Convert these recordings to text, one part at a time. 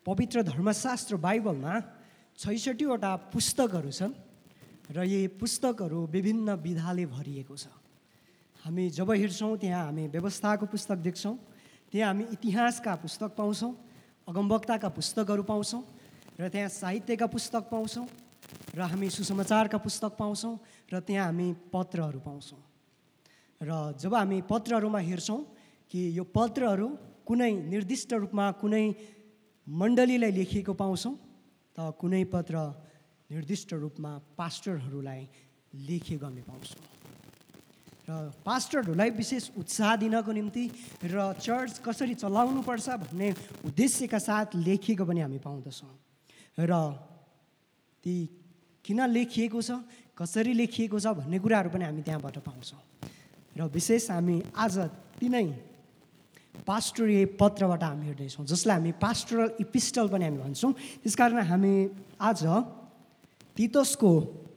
पवित्र धर्मशास्त्र बाइबलमा 66वटा पुस्तकहरू छन् र यी पुस्तकहरू विभिन्न विधाले भरिएको छ। हामी जब हेर्छौँ त्यहाँ हामी व्यवस्थाको पुस्तक देख्छौँ, त्यहाँ हामी इतिहासका पुस्तक पाउँछौँ, अगमवक्ताका पुस्तकहरू पाउँछौँ र त्यहाँ साहित्यका पुस्तक पाउँछौँ र हामी सुसमाचारका पुस्तक पाउँछौँ र त्यहाँ हामी पत्रहरू पाउँछौँ। र जब हामी पत्रहरूमा हेर्छौँ कि यो पत्रहरू कुनै निर्दिष्ट रूपमा कुनै मण्डलीलाई लेखिएको पाउँछौँ त कुनै पत्र निर्दिष्ट रूपमा पास्टरहरूलाई लेखिएको हामी पाउँछौँ। र पास्टरहरूलाई विशेष उत्साह दिनको निम्ति र चर्च कसरी चलाउनुपर्छ भन्ने उद्देश्यका साथ लेखिएको पनि हामी पाउँदछौँ। र ती किन लेखिएको छ, कसरी लेखिएको छ भन्ने कुराहरू पनि हामी त्यहाँबाट पाउँछौँ। र विशेष हामी आज तिनै पास्टरीय पत्रबाट हामी हेर्दैछौँ, जसलाई हामी पास्टरल इपिस्टल पनि हामी भन्छौँ। त्यसकारण हामी आज तीतसको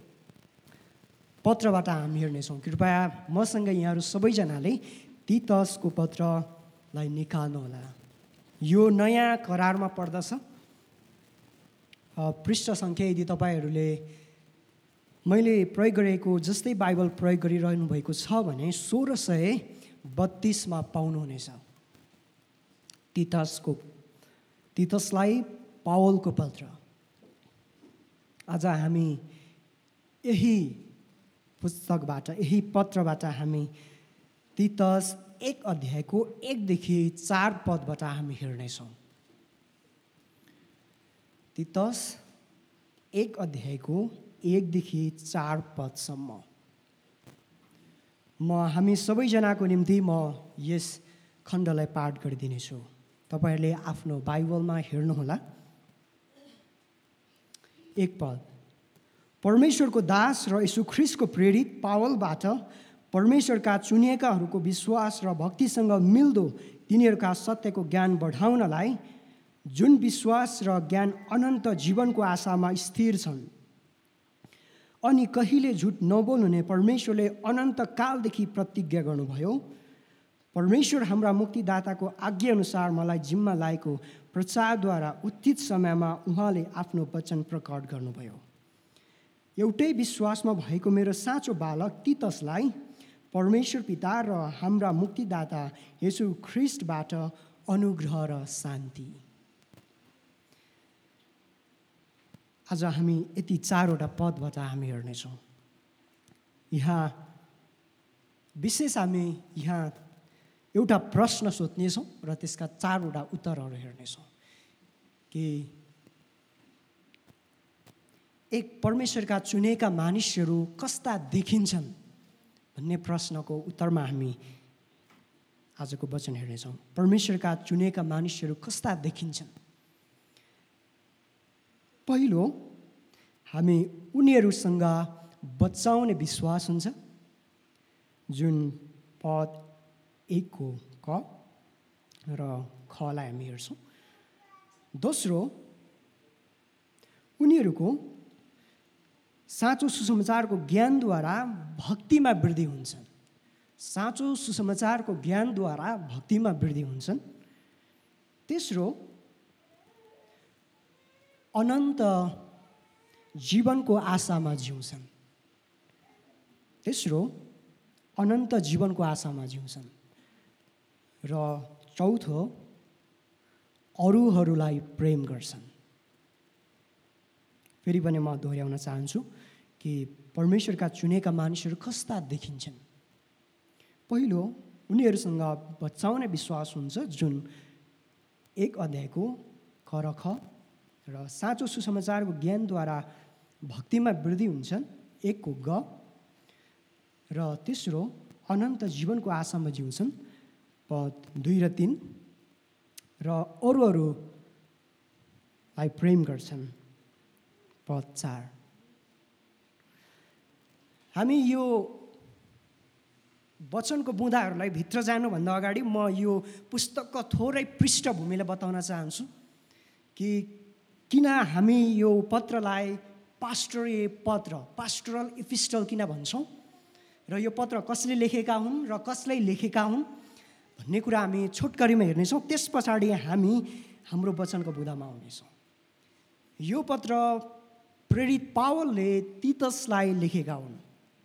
पत्रबाट हामी हेर्नेछौँ। कृपया मसँग यहाँहरू सबैजनाले तीतसको पत्रलाई निकाल्नुहोला। यो नयाँ करारमा पर्दछ। पृष्ठ सङ्ख्या यदि तपाईँहरूले मैले प्रयोग गरेको जस्तै बाइबल प्रयोग गरिरहनु भएको छ भने 1632 पाउनुहुनेछ। तीतसलाई पावलको पत्र। आज हामी यही पुस्तकबाट, यही पत्रबाट हामी तीतस 1 अध्यायको 1 देखि 4 पदबाट हामी हेर्नेछौँ। तीतस 1 अध्यायको 1 देखि 4 पदसम्म हामी सबैजनाको निम्ति म यस खण्डलाई पाठ गरिदिनेछु। तपाईँहरूले आफ्नो बाइबलमा हेर्नुहोला। 1 पद। परमेश्वरको दास र यीशु ख्रीष्टको प्रेरित पावलबाट परमेश्वरका चुनिएकाहरूको विश्वास र भक्तिसँग मिल्दो तिनीहरूका सत्यको ज्ञान बढाउनलाई, जुन विश्वास र ज्ञान अनन्त जीवनको आशामा स्थिर छन्, अनि कहिले झुट नबोल्नुहुने परमेश्वरले अनन्त कालदेखि प्रतिज्ञा गर्नुभयो। परमेश्वर हाम्रा मुक्तिदाताको आज्ञाअनुसार मलाई जिम्मा लागेको प्रचारद्वारा उचित समयमा उहाँले आफ्नो वचन प्रकट गर्नुभयो। एउटै विश्वासमा भएको मेरो साँचो बालक तीतसलाई परमेश्वर पिता र हाम्रा मुक्तिदाता येशू ख्रीष्टबाट अनुग्रह र शान्ति। आज हामी यति 4वटा पदबाट हामी हेर्नेछौँ। यहाँ विशेष हामी यहाँ एउटा प्रश्न सोध्नेछौँ र त्यसका 4वटा उत्तरहरू हेर्नेछौँ कि एक परमेश्वरका चुनेका मानिसहरू कस्ता देखिन्छन् भन्ने प्रश्नको उत्तरमा हामी आजको वचन हेर्नेछौँ। परमेश्वरका चुनेका मानिसहरू कस्ता देखिन्छन्? पहिलो, हामी उनीहरूसँग बचाउने विश्वास हुन्छ, जुन पद 1 को क र खलाई हामी हेर्छौँ। दोस्रो, उनीहरूको साँचो सुसमाचारको ज्ञानद्वारा भक्तिमा वृद्धि हुन्छन्। साँचो सुसमाचारको ज्ञानद्वारा भक्तिमा वृद्धि हुन्छन्। तेस्रो, अनन्त जीवनको आशामा जिउँछन्। तेस्रो, अनन्त जीवनको आशामा जिउँछन्। र चौथो, अरूहरूलाई प्रेम गर्छन्। फेरि पनि म दोहोऱ्याउन चाहन्छु कि परमेश्वरका चुनेका मानिसहरू कस्ता देखिन्छन्। पहिलो, उनीहरूसँग बचाउने विश्वास हुन्छ, जुन 1 अध्यायको क र ख, र साँचो सुसमाचारको ज्ञानद्वारा भक्तिमा वृद्धि हुन्छन् 1 को ग, र तेस्रो, अनन्त जीवनको आशामा जिउँछन् पद 2 र 3, र अरूहरूलाई प्रेम गर्छन् पद 4। हामी यो वचनको बुँदाहरूलाई भित्र जानुभन्दा अगाडि म यो पुस्तकको थोरै पृष्ठभूमिलाई बताउन चाहन्छु कि किन हामी यो पत्रलाई पास्टरीय पत्र, पास्टरल इपिस्टल किन भन्छौँ, र यो पत्र कसले लेखेका हुन् र कसलाई लेखेका हुन् भन्ने कुरा हामी छोटकरीमा हेर्नेछौँ। त्यस पछाडि हामी हाम्रो वचनको बुँदामा आउनेछौँ। यो पत्र प्रेरित पावलले तीतसलाई लेखेका हुन्।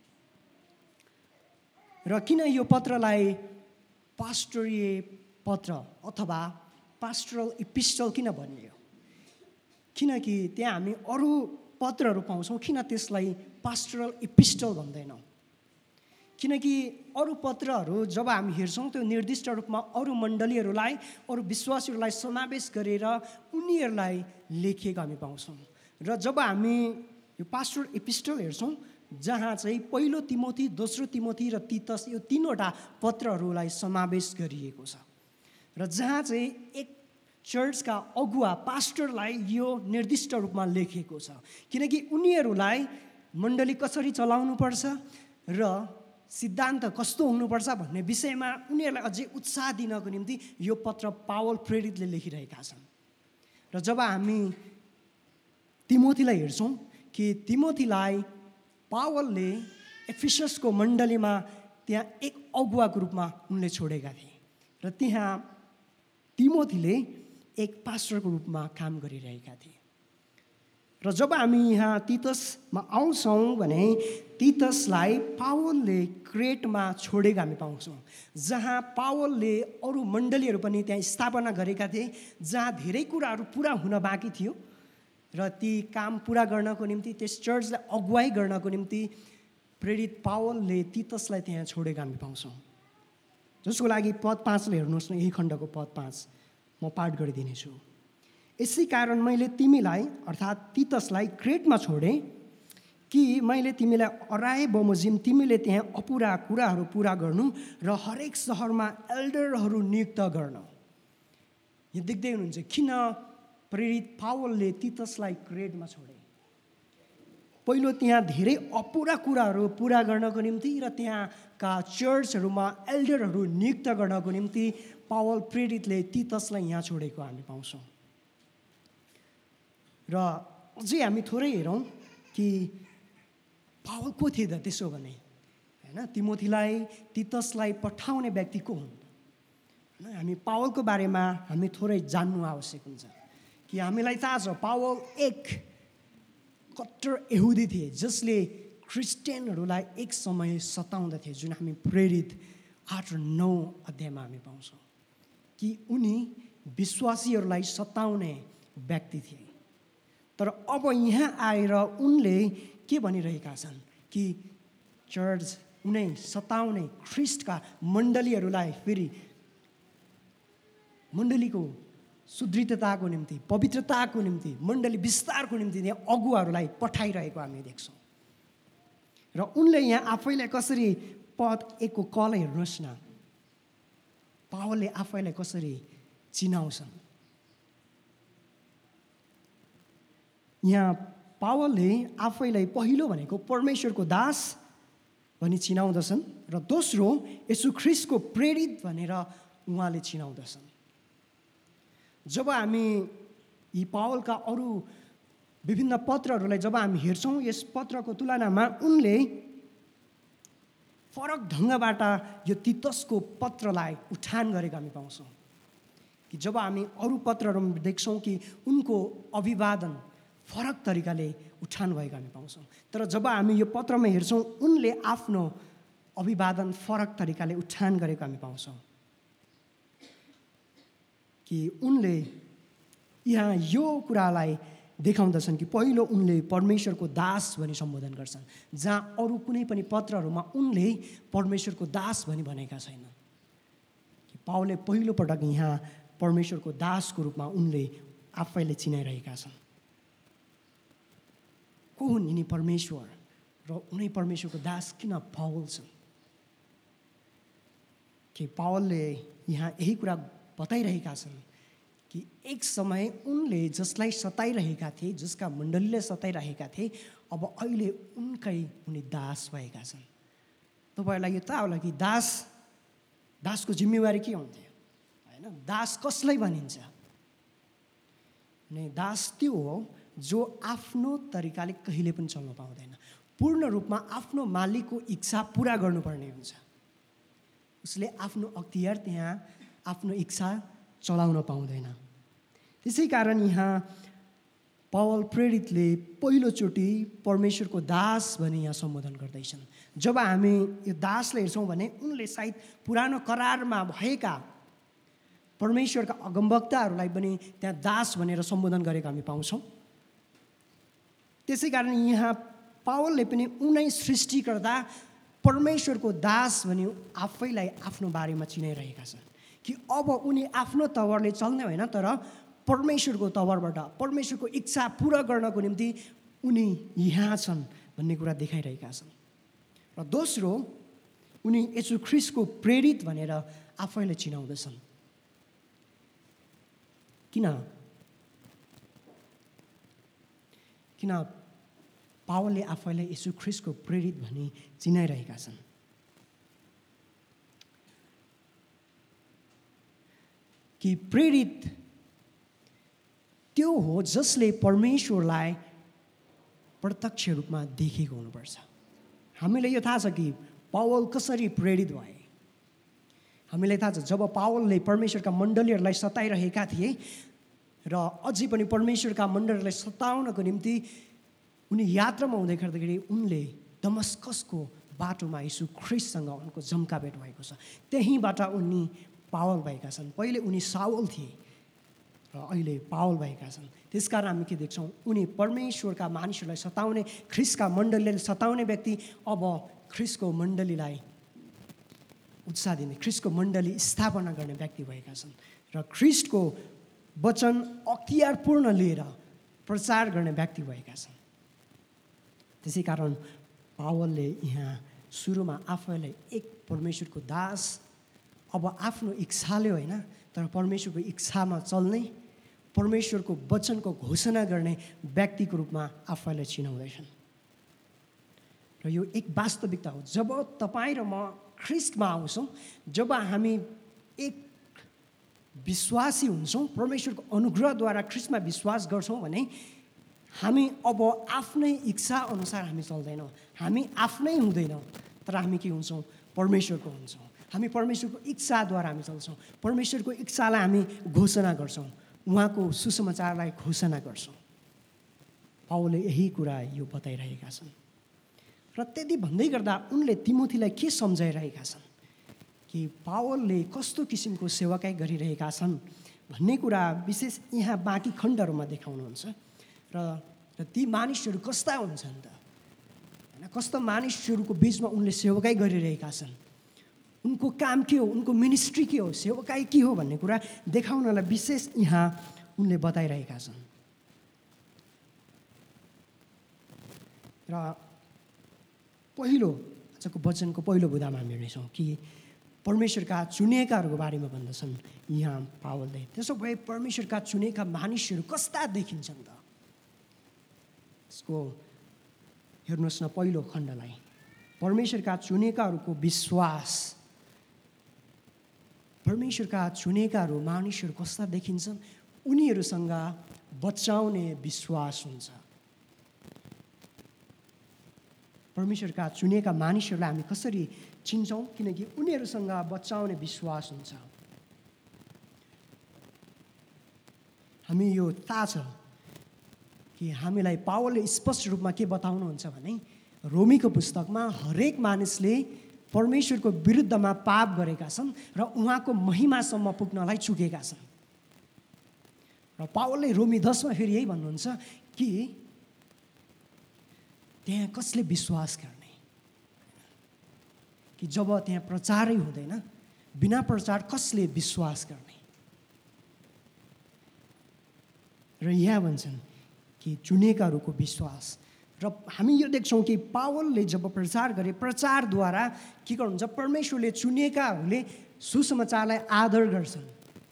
र किन यो पत्रलाई पास्टरीय पत्र अथवा पास्टरल इपिस्टल किन भनियो? किनकि त्यहाँ हामी अरू पत्रहरू पाउँछौँ, किन त्यसलाई पास्टरल इपिस्टल भन्दैनौँ? किनकि अरू पत्रहरू जब हामी हेर्छौँ त्यो निर्दिष्ट रूपमा अरू मण्डलीहरूलाई, अरू विश्वासीहरूलाई समावेश गरेर उनीहरूलाई लेखिएको हामी पाउँछौँ। र जब हामी यो पास्टरल इपिस्टल हेर्छौँ जहाँ चाहिँ पहिलो तिमोथी, दोस्रो तिमोथी र तीतस यो तीनवटा पत्रहरूलाई समावेश गरिएको छ, र जहाँ चाहिँ एक चर्चका अगुवा पास्टरलाई यो निर्दिष्ट रूपमा लेखिएको छ, किनकि उनीहरूलाई मण्डली कसरी चलाउनुपर्छ र सिद्धान्त कस्तो हुनुपर्छ भन्ने विषयमा उनीहरूलाई अझै उत्साह दिनको निम्ति यो पत्र पावल प्रेरितले लेखिरहेका छन्। र जब हामी तिमोथीलाई हेर्छौँ कि तिमोथीलाई पावलले एफिससको मण्डलीमा त्यहाँ एक अगुवाको रूपमा उनले छोडेका थिए, र त्यहाँ तिमोथीले एक पास्टरको रूपमा काम गरिरहेका थिए। र जब हामी यहाँ तीतसमा आउँछौँ भने तीतसलाई पावलले क्रेटमा छोडेको हामी पाउँछौँ, जहाँ पावलले अरू मण्डलीहरू पनि त्यहाँ स्थापना गरेका थिए, जहाँ धेरै कुराहरू पुरा हुन बाँकी थियो, र ती काम पुरा गर्नको निम्ति त्यस चर्चलाई अगुवाई गर्नको निम्ति प्रेरित पावलले तीतसलाई त्यहाँ छोडेको हामी पाउँछौँ। जसको लागि पद 5ले हेर्नुहोस् न, यही खण्डको पद 5 म पाठ गरिदिनेछु। यसै कारण मैले तिमीलाई अर्थात् तीतसलाई क्रेटमा छोडेँ कि मैले तिमीलाई अराए बमोजिम तिमीले त्यहाँ अपुरा कुराहरू पुरा गर्नु र हरेक सहरमा एल्डरहरू नियुक्त गर्न। यो देख्दै हुनुहुन्छ किन प्रेरित पावलले तीतसलाई क्रेटमा छोडे? पहिलो त्यहाँ धेरै अपुरा कुराहरू पुरा गर्नको निम्ति र त्यहाँका चर्चहरूमा एल्डरहरू नियुक्त गर्नको निम्ति पावल प्रेरितले तीतसलाई यहाँ छोडेको हामी पाउँछौँ। र अझै हामी थोरै हेरौँ कि पावल को थिए त त्यसो भने, होइन? तिमोथीलाई तीतसलाई पठाउने व्यक्ति को हुन्? होइन, हामी पावलको बारेमा हामी थोरै जान्नु आवश्यक हुन्छ कि हामीलाई थाहा छ पावल एक कट्टर यहुदी थिए जसले क्रिस्चियनहरूलाई एक समय सताउँदथे, जुन हामी प्रेरित 8 र 9 अध्यायमा हामी पाउँछौँ कि उनी विश्वासीहरूलाई सताउने व्यक्ति थिए। तर अब यहाँ आएर उनले के भनिरहेका छन् कि चर्च उनै सताउने ख्रिस्टका मण्डलीहरूलाई फेरि मण्डलीको सुदृढताको निम्ति, पवित्रताको निम्ति, मण्डली विस्तारको निम्ति त्यहाँ अगुवाहरूलाई पठाइरहेको हामी देख्छौँ। र उनले यहाँ आफैलाई कसरी पद 1 को कल हेर्नुहोस् न, पावलले आफैलाई कसरी चिनाउँछन्। यहाँ पावलले आफैलाई पहिलो भनेको परमेश्वरको दास भनी चिनाउँदछन् र दोस्रो येशू ख्रिस्टको प्रेरित भनेर उहाँले चिनाउँदछन्। जब हामी यी पावलका अरू विभिन्न पत्रहरूलाई जब हामी हेर्छौँ, यस पत्रको तुलनामा उनले फरक ढङ्गबाट यो तीतसको पत्रलाई उठान गरेको हामी पाउँछौँ। कि जब हामी अरू पत्रहरू देख्छौँ कि उनको अभिवादन फरक तरिकाले उठान भएको हामी पाउँछौँ, तर जब हामी यो पत्रमा हेर्छौँ उनले आफ्नो अभिवादन फरक तरिकाले उठान गरेको हामी पाउँछौँ। कि उनले यहाँ यो कुरालाई देखाउँदछन् कि पहिलो उनले परमेश्वरको दास भनी सम्बोधन गर्छन्, जहाँ अरू कुनै पनि पत्रहरूमा उनले परमेश्वरको दास भनी भनेका छैनन्। कि पावलले पहिलोपटक यहाँ परमेश्वरको दासको रूपमा उनले आफैले चिनाइरहेका छन्। को हुन् यिनी परमेश्वर र उनै परमेश्वरको दास किन पावल छन्? कि पावलले यहाँ यही कुरा बताइरहेका छन् कि एक समय उनले जसलाई सताइरहेका थिए, जसका मण्डलीले सताइरहेका थिए, अब अहिले उनी दास भएका छन्। तपाईँहरूलाई यो थाहा होला कि दासको जिम्मेवारी के हुन्थ्यो? होइन, दास कसलाई भनिन्छ भने दास त्यो हो जो आफ्नो तरिकाले कहिले पनि चल्न पाउँदैन, पूर्ण रूपमा आफ्नो मालिकको इच्छा पुरा गर्नुपर्ने हुन्छ। उसले आफ्नो अख्तियार त्यहाँ आफ्नो इच्छा चलाउन पाउँदैन। त्यसै कारण यहाँ पावल प्रेरितले पहिलोचोटि परमेश्वरको दास भनी यहाँ सम्बोधन गर्दैछन्। जब हामी यो दासलाई हेर्छौँ भने उनले सायद पुरानो करारमा भएका परमेश्वरका अगमवक्ताहरूलाई पनि त्यहाँ दास भनेर सम्बोधन गरेको हामी पाउँछौँ। त्यसै कारण यहाँ पावलले पनि उनै सृष्टिकर्ता परमेश्वरको दास भनी आफैलाई आफ्नो बारेमा चिनाइरहेका छन् कि अब उनी आफ्नो तवरले चल्ने होइन, तर परमेश्वरको तवरबाट परमेश्वरको इच्छा पुरा गर्नको निम्ति उनी यहाँ छन् भन्ने कुरा देखाइरहेका छन्। र दोस्रो, उनी येशू ख्रीष्टको प्रेरित भनेर आफैलाई चिनाउँदछन्। किन पावलले आफैलाई येशू ख्रीष्टको प्रेरित भनी चिनाइरहेका छन्? कि प्रेरित त्यो हो जसले परमेश्वरलाई प्रत्यक्ष रूपमा देखेको हुनुपर्छ। हामीलाई यो थाहा छ कि पावल कसरी प्रेरित भए। हामीलाई थाहा छ जब पावलले परमेश्वरका मण्डलीहरूलाई सताइरहेका थिए र अझै पनि परमेश्वरका मण्डलीहरूलाई सताउनको निम्ति उनी यात्रामा हुँदै गर्दाखेरि उनले दमस्कसको बाटोमा येशू ख्रीष्टसँग उनको जम्का भेट भएको छ। त्यहीँबाट उनी पावल भएका छन्। पहिले उनी साउल थिए र अहिले पावल भएका छन्। त्यसकारण हामी के देख्छौँ, उनी परमेश्वरका मानिसहरूलाई सताउने, ख्रीष्टका मण्डलीले सताउने व्यक्ति अब ख्रीष्टको मण्डलीलाई उत्साह दिने, ख्रीष्टको मण्डली स्थापना गर्ने व्यक्ति भएका छन् र ख्रीष्टको वचन अख्तियारपूर्ण लिएर प्रचार गर्ने व्यक्ति भएका छन्। त्यसै कारण पावलले यहाँ सुरुमा आफैलाई एक परमेश्वरको दास, अब आफ्नो इच्छाले होइन तर परमेश्वरको इच्छामा चल्ने, परमेश्वरको वचनको घोषणा गर्ने व्यक्तिको रूपमा आफैलाई चिनाउँदैछन्। र यो एक वास्तविकता हो। जब तपाईँ र म ख्रीष्टमा आउँछौँ, जब हामी एक विश्वासी हुन्छौँ, परमेश्वरको अनुग्रहद्वारा ख्रीष्टमा विश्वास गर्छौँ भने हामी अब आफ्नै इच्छा अनुसार हामी चल्दैनौँ, हामी आफ्नै हुँदैनौँ, तर हामी के हुन्छौँ, परमेश्वरको हुन्छौँ। हामी परमेश्वरको इच्छाद्वारा हामी चल्छौँ, परमेश्वरको इच्छालाई हामी घोषणा गर्छौँ, उहाँको सुसमाचारलाई घोषणा गर्छौँ। पावलले यही कुरा यो बताइरहेका छन्। र त्यति भन्दै गर्दा उनले तिमोथीलाई के सम्झाइरहेका छन् कि पावलले कस्तो किसिमको सेवाकाई गरिरहेका छन् भन्ने कुरा विशेष यहाँ बाँकी खण्डहरूमा देखाउनुहुन्छ। र ती मानिसहरू कस्ता हुन्छन् त, होइन, कस्ता मानिसहरूको बिचमा उनले सेवाकाई गरिरहेका छन्, उनको काम के हो, उनको मिनिस्ट्री के हो, सेवाकाई के हो भन्ने कुरा देखाउनलाई विशेष यहाँ उनले बताइरहेका छन्। र पहिलो आजको वचनको पहिलो बुँदामा हामी हेर्नेछौँ कि परमेश्वरका चुनेकाहरूको बारेमा भन्दछन् यहाँ पावलले। त्यसो भए परमेश्वरका चुनेका मानिसहरू कस्ता देखिन्छन् त? यसको हेर्नुहोस् न पहिलो खण्डलाई। परमेश्वरका चुनेकाहरूको विश्वास, परमेश्वरका चुनेकाहरू मानिसहरू कस्ता देखिन्छन्? उनीहरूसँग बचाउने विश्वास हुन्छ। परमेश्वरका चुनेका मानिसहरूलाई हामी कसरी चिन्छौँ? किनकि उनीहरूसँग बचाउने विश्वास हुन्छ। हामी यो थाहा छ कि हामीलाई पावलले स्पष्ट रूपमा के बताउनुहुन्छ भने रोमीको पुस्तकमा हरेक मानिसले परमेश्वरको विरुद्धमा पाप गरेका छन् र उहाँको महिमासम्म पुग्नलाई चुकेका छन्। र पावलले रोमी 10 मा फेरि यही भन्नुहुन्छ कि त्यहाँ कसले विश्वास गर्ने, कि जब त्यहाँ प्रचारै हुँदैन, बिना प्रचार कसले विश्वास गर्ने। र यहाँ भन्छन् कि चुनेकाहरूको विश्वास। र हामी यो देख्छौँ कि पावलले जब प्रचार गरे, प्रचारद्वारा के गर्नुहुन्छ, परमेश्वरले चुनेकाहरूले सुसमाचारलाई आदर गर्छन्।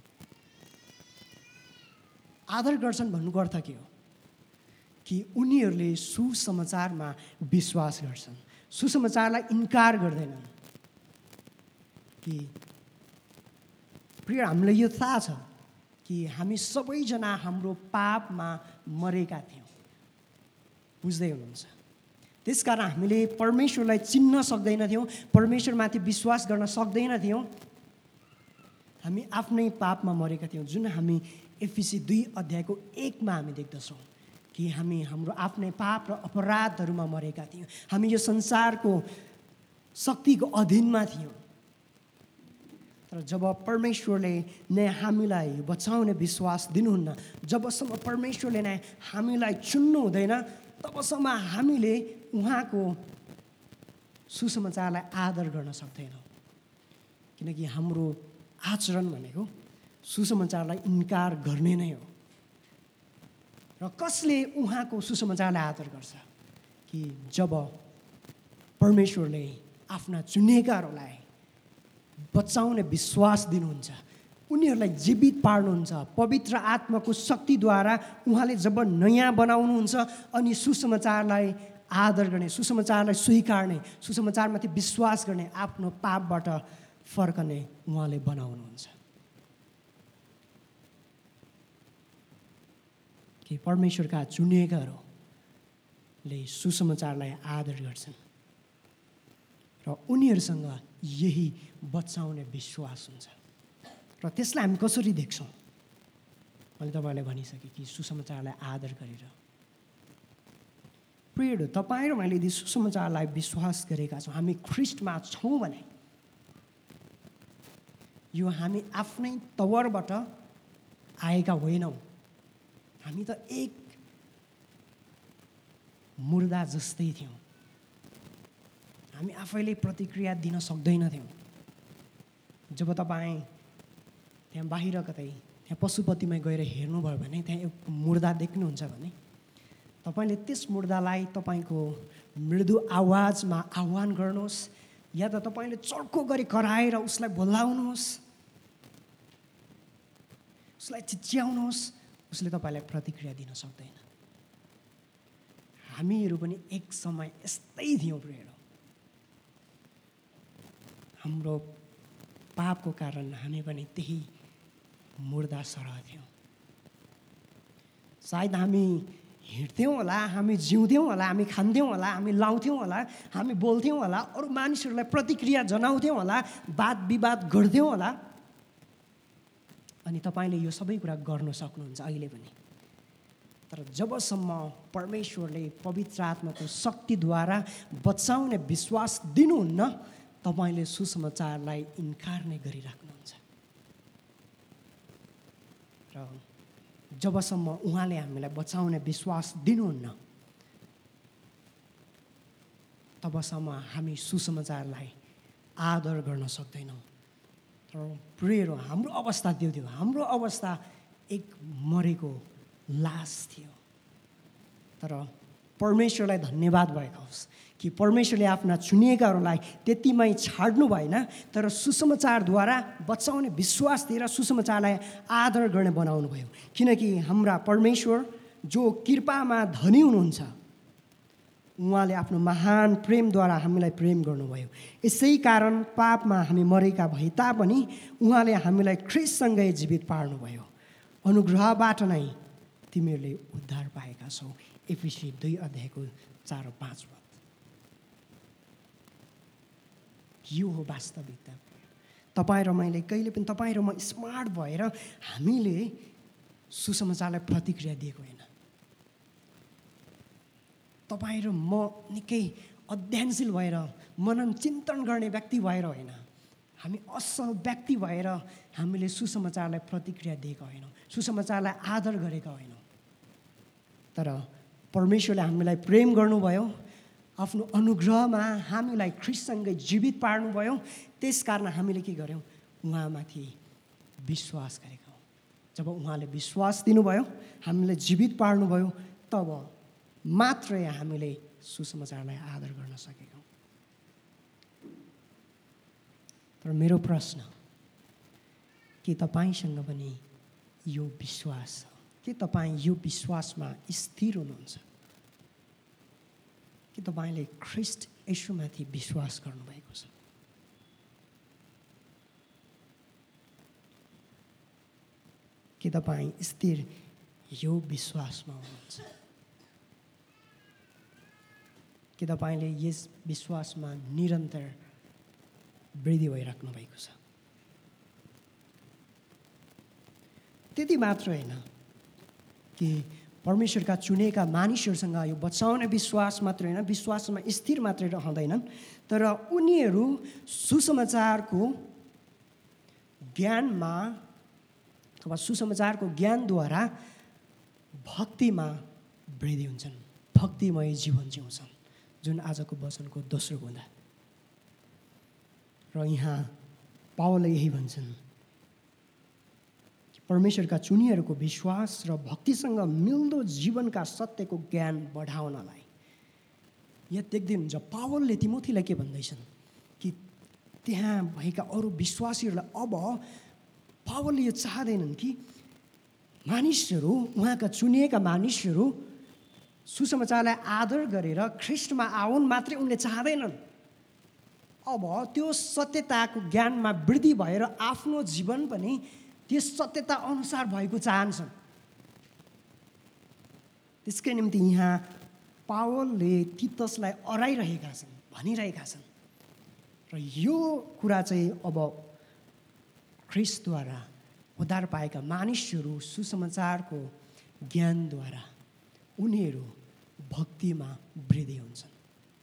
आदर गर्छन् भन्नुको अर्थ के हो? कि उनीहरूले सुसमाचारमा विश्वास गर्छन्, सुसमाचारलाई इन्कार गर्दैनन्। कि प्रिय, हामीलाई यो थाहा छ कि हामी सबैजना हाम्रो पापमा मरेका थियौँ, बुझ्दै हुनुहुन्छ। त्यसकारण हामीले परमेश्वरलाई चिन्न सक्दैनथ्यौँ, परमेश्वरमाथि विश्वास गर्न सक्दैनथ्यौँ। हामी आफ्नै पापमा मरेका थियौँ, जुन हामी एफिसी 2:1 हामी देख्दछौँ कि हामी हाम्रो आफ्नै पाप र अपराधहरूमा मरेका थियौँ। हामी यो संसारको शक्तिको अधीनमा थियौँ। तर जब परमेश्वरले नै हामीलाई बचाउने विश्वास दिनुहुन्न, जबसम्म परमेश्वरले नै हामीलाई चुन्नु हुँदैन, तबसम्म हामीले उहाँको सुसमाचारलाई आदर गर्न सक्दैनौँ। किनकि हाम्रो आचरण भनेको सुसमाचारलाई इन्कार गर्ने नै हो। र कसले उहाँको सुसमाचारलाई आदर गर्छ? कि जब परमेश्वरले आफ्ना चुनेकाहरूलाई बचाउने विश्वास दिनुहुन्छ, उनीहरूलाई जीवित पार्नुहुन्छ, पवित्र आत्माको शक्तिद्वारा उहाँले जब नयाँ बनाउनुहुन्छ अनि सुसमाचारलाई आदर गर्ने, सुसमाचारलाई स्वीकार्ने, सुसमाचारमाथि विश्वास गर्ने, आफ्नो पापबाट फर्कने उहाँले बनाउनुहुन्छ। कि परमेश्वरका चुनिएकाहरूले सुसमाचारलाई आदर गर्छन् र उनीहरूसँग यही बचाउने विश्वास हुन्छ। र त्यसलाई हामी कसरी देख्छौँ? मैले तपाईँलाई भनिसकेँ कि सुसमाचारलाई आदर गरेर। प्रियहरू, तपाईँ र मैले यदि सुसमाचारलाई विश्वास गरेका छौँ, हामी ख्रिस्टमा छौँ भने यो हामी आफ्नै तवरबाट आएका होइनौँ। हामी त एक मुर्दा जस्तै थियौँ। हामी आफैले प्रतिक्रिया दिन सक्दैनथ्यौँ। जब तपाईँ त्यहाँ बाहिर कतै त्यहाँ पशुपतिमा गएर हेर्नुभयो भने त्यहाँ एक मुर्दा देख्नुहुन्छ भने तपाईँले त्यस मुर्दालाई तपाईँको मृदु आवाजमा आह्वान गर्नुहोस् या त तपाईँले चर्को गरी कराएर उसलाई बोलाउनुहोस्, उसलाई चिच्याउनुहोस्, उसले तपाईँलाई प्रतिक्रिया दिन सक्दैन। हामीहरू पनि एक समय यस्तै थियौँ प्रियहरू। हाम्रो पापको कारण हामी पनि त्यही मुर्दा सरह थियौँ। सायद हामी हिँड्थ्यौँ होला, हामी जिउँथ्यौँ होला, हामी खान्थ्यौँ होला, हामी लाउँथ्यौँ होला, हामी बोल्थ्यौँ होला, अरू मानिसहरूलाई प्रतिक्रिया जनाउँथ्यौँ होला, वाद विवाद गर्थ्यौँ होला। अनि तपाईँले यो सबै कुरा गर्न सक्नुहुन्छ अहिले पनि। तर जबसम्म परमेश्वरले पवित्र आत्माको शक्तिद्वारा बचाउने विश्वास दिनुहुन्न, तपाईँले सुसमाचारलाई इन्कार नै गरिराख्नुहुन्छ। र जबसम्म उहाँले हामीलाई बचाउने विश्वास दिनुहुन्न, तबसम्म हामी सुसमाचारलाई आदर गर्न सक्दैनौँ। तर प्रियहरू, हाम्रो अवस्था त्यो थियो। हाम्रो अवस्था एक मरेको लास थियो। तर परमेश्वरलाई धन्यवाद भएको होस् कि परमेश्वरले आफ्ना चुनिएकाहरूलाई त्यतिमै छाड्नु भएन, तर सुसमाचारद्वारा बचाउने विश्वास दिएर सुसमाचारलाई आदर गर्ने बनाउनु भयो। किनकि हाम्रा परमेश्वर जो कृपामा धनी हुनुहुन्छ, उहाँले आफ्नो महान प्रेमद्वारा हामीलाई प्रेम गर्नुभयो। यसै कारण पापमा हामी मरेका भए तापनि उहाँले हामीलाई ख्रिस्टसँगै जीवित पार्नुभयो। अनुग्रहबाट नै तिमीहरूले उद्धार पाएका छौ। एफिसी 2:4-5 पद। यो हो वास्तविकता। तपाईँ र मैले कहिले पनि, तपाईँ र म स्मार्ट भएर हामीले सुसमाचारलाई प्रतिक्रिया दिएको होइन। तपाईँ र म निकै अध्ययनशील भएर, मनन चिन्तन गर्ने व्यक्ति भएर होइन, हामी असल व्यक्ति भएर हामीले सुसमाचारलाई प्रतिक्रिया दिएका होइनौँ, सुसमाचारलाई आदर गरेका होइनौँ। तर परमेश्वरले हामीलाई प्रेम गर्नुभयो, आफ्नो अनुग्रहमा हामीलाई ख्रिस्टसँगै जीवित पार्नुभयो। त्यस कारण हामीले के गर्यौँ? उहाँमाथि विश्वास गरेका हौँ। जब उहाँले विश्वास दिनुभयो, हामीलाई जीवित पार्नुभयो, तब मात्रै हामीले सुसमाचारलाई आदर गर्न सकेका हौँ। तर मेरो प्रश्न, के तपाईँसँग पनि यो विश्वास छ? के तपाईँ यो विश्वासमा स्थिर हुनुहुन्छ? कि तपाईँले ख्रिस्ट येशूमाथि विश्वास गर्नुभएको छ? कि तपाईँ स्थिर यो विश्वासमा हुनुहुन्छ? कि तपाईँले यस विश्वासमा निरन्तर वृद्धि भइराख्नु भएको छ? त्यति मात्र होइन कि परमेश्वरका चुनेका मानिसहरूसँग यो बचाउने विश्वास मात्र होइन, विश्वासमा स्थिर मात्रै रहँदैनन्, तर उनीहरू सुसमाचारको ज्ञानमा अथवा सुसमाचारको ज्ञानद्वारा भक्तिमा वृद्धि हुन्छन्, भक्तिमय जीवन जिउँछन्, जुन आजको वचनको दोस्रो बुँदा। र यहाँ पावलले यही भन्छन्, परमेश्वरका चुनिहरूको विश्वास र भक्तिसँग मिल्दो जीवनका सत्यको ज्ञान बढाउनलाई। यहाँ देख्दै हुन्छ पावलले तिमोथीलाई के भन्दैछन् कि त्यहाँ भएका अरू विश्वासीहरूलाई अब पावलले यो चाहँदैनन् कि मानिसहरू, उहाँका चुनिएका मानिसहरू सुसमाचारलाई आदर गरेर ख्रिस्टमा आउन् मात्रै उनले चाहँदैनन्। अब त्यो सत्यताको ज्ञानमा वृद्धि भएर आफ्नो जीवन पनि त्यस सत्यता अनुसार भएको चाहन्छन्। त्यसकै निम्ति यहाँ पावलले तीतसलाई अराइरहेका छन्, भनिरहेका छन्। र यो कुरा चाहिँ अब ख्रिस्टद्वारा उद्धार पाएका मानिसहरू सुसमाचारको ज्ञानद्वारा उनीहरू भक्तिमा वृद्धि हुन्छन्।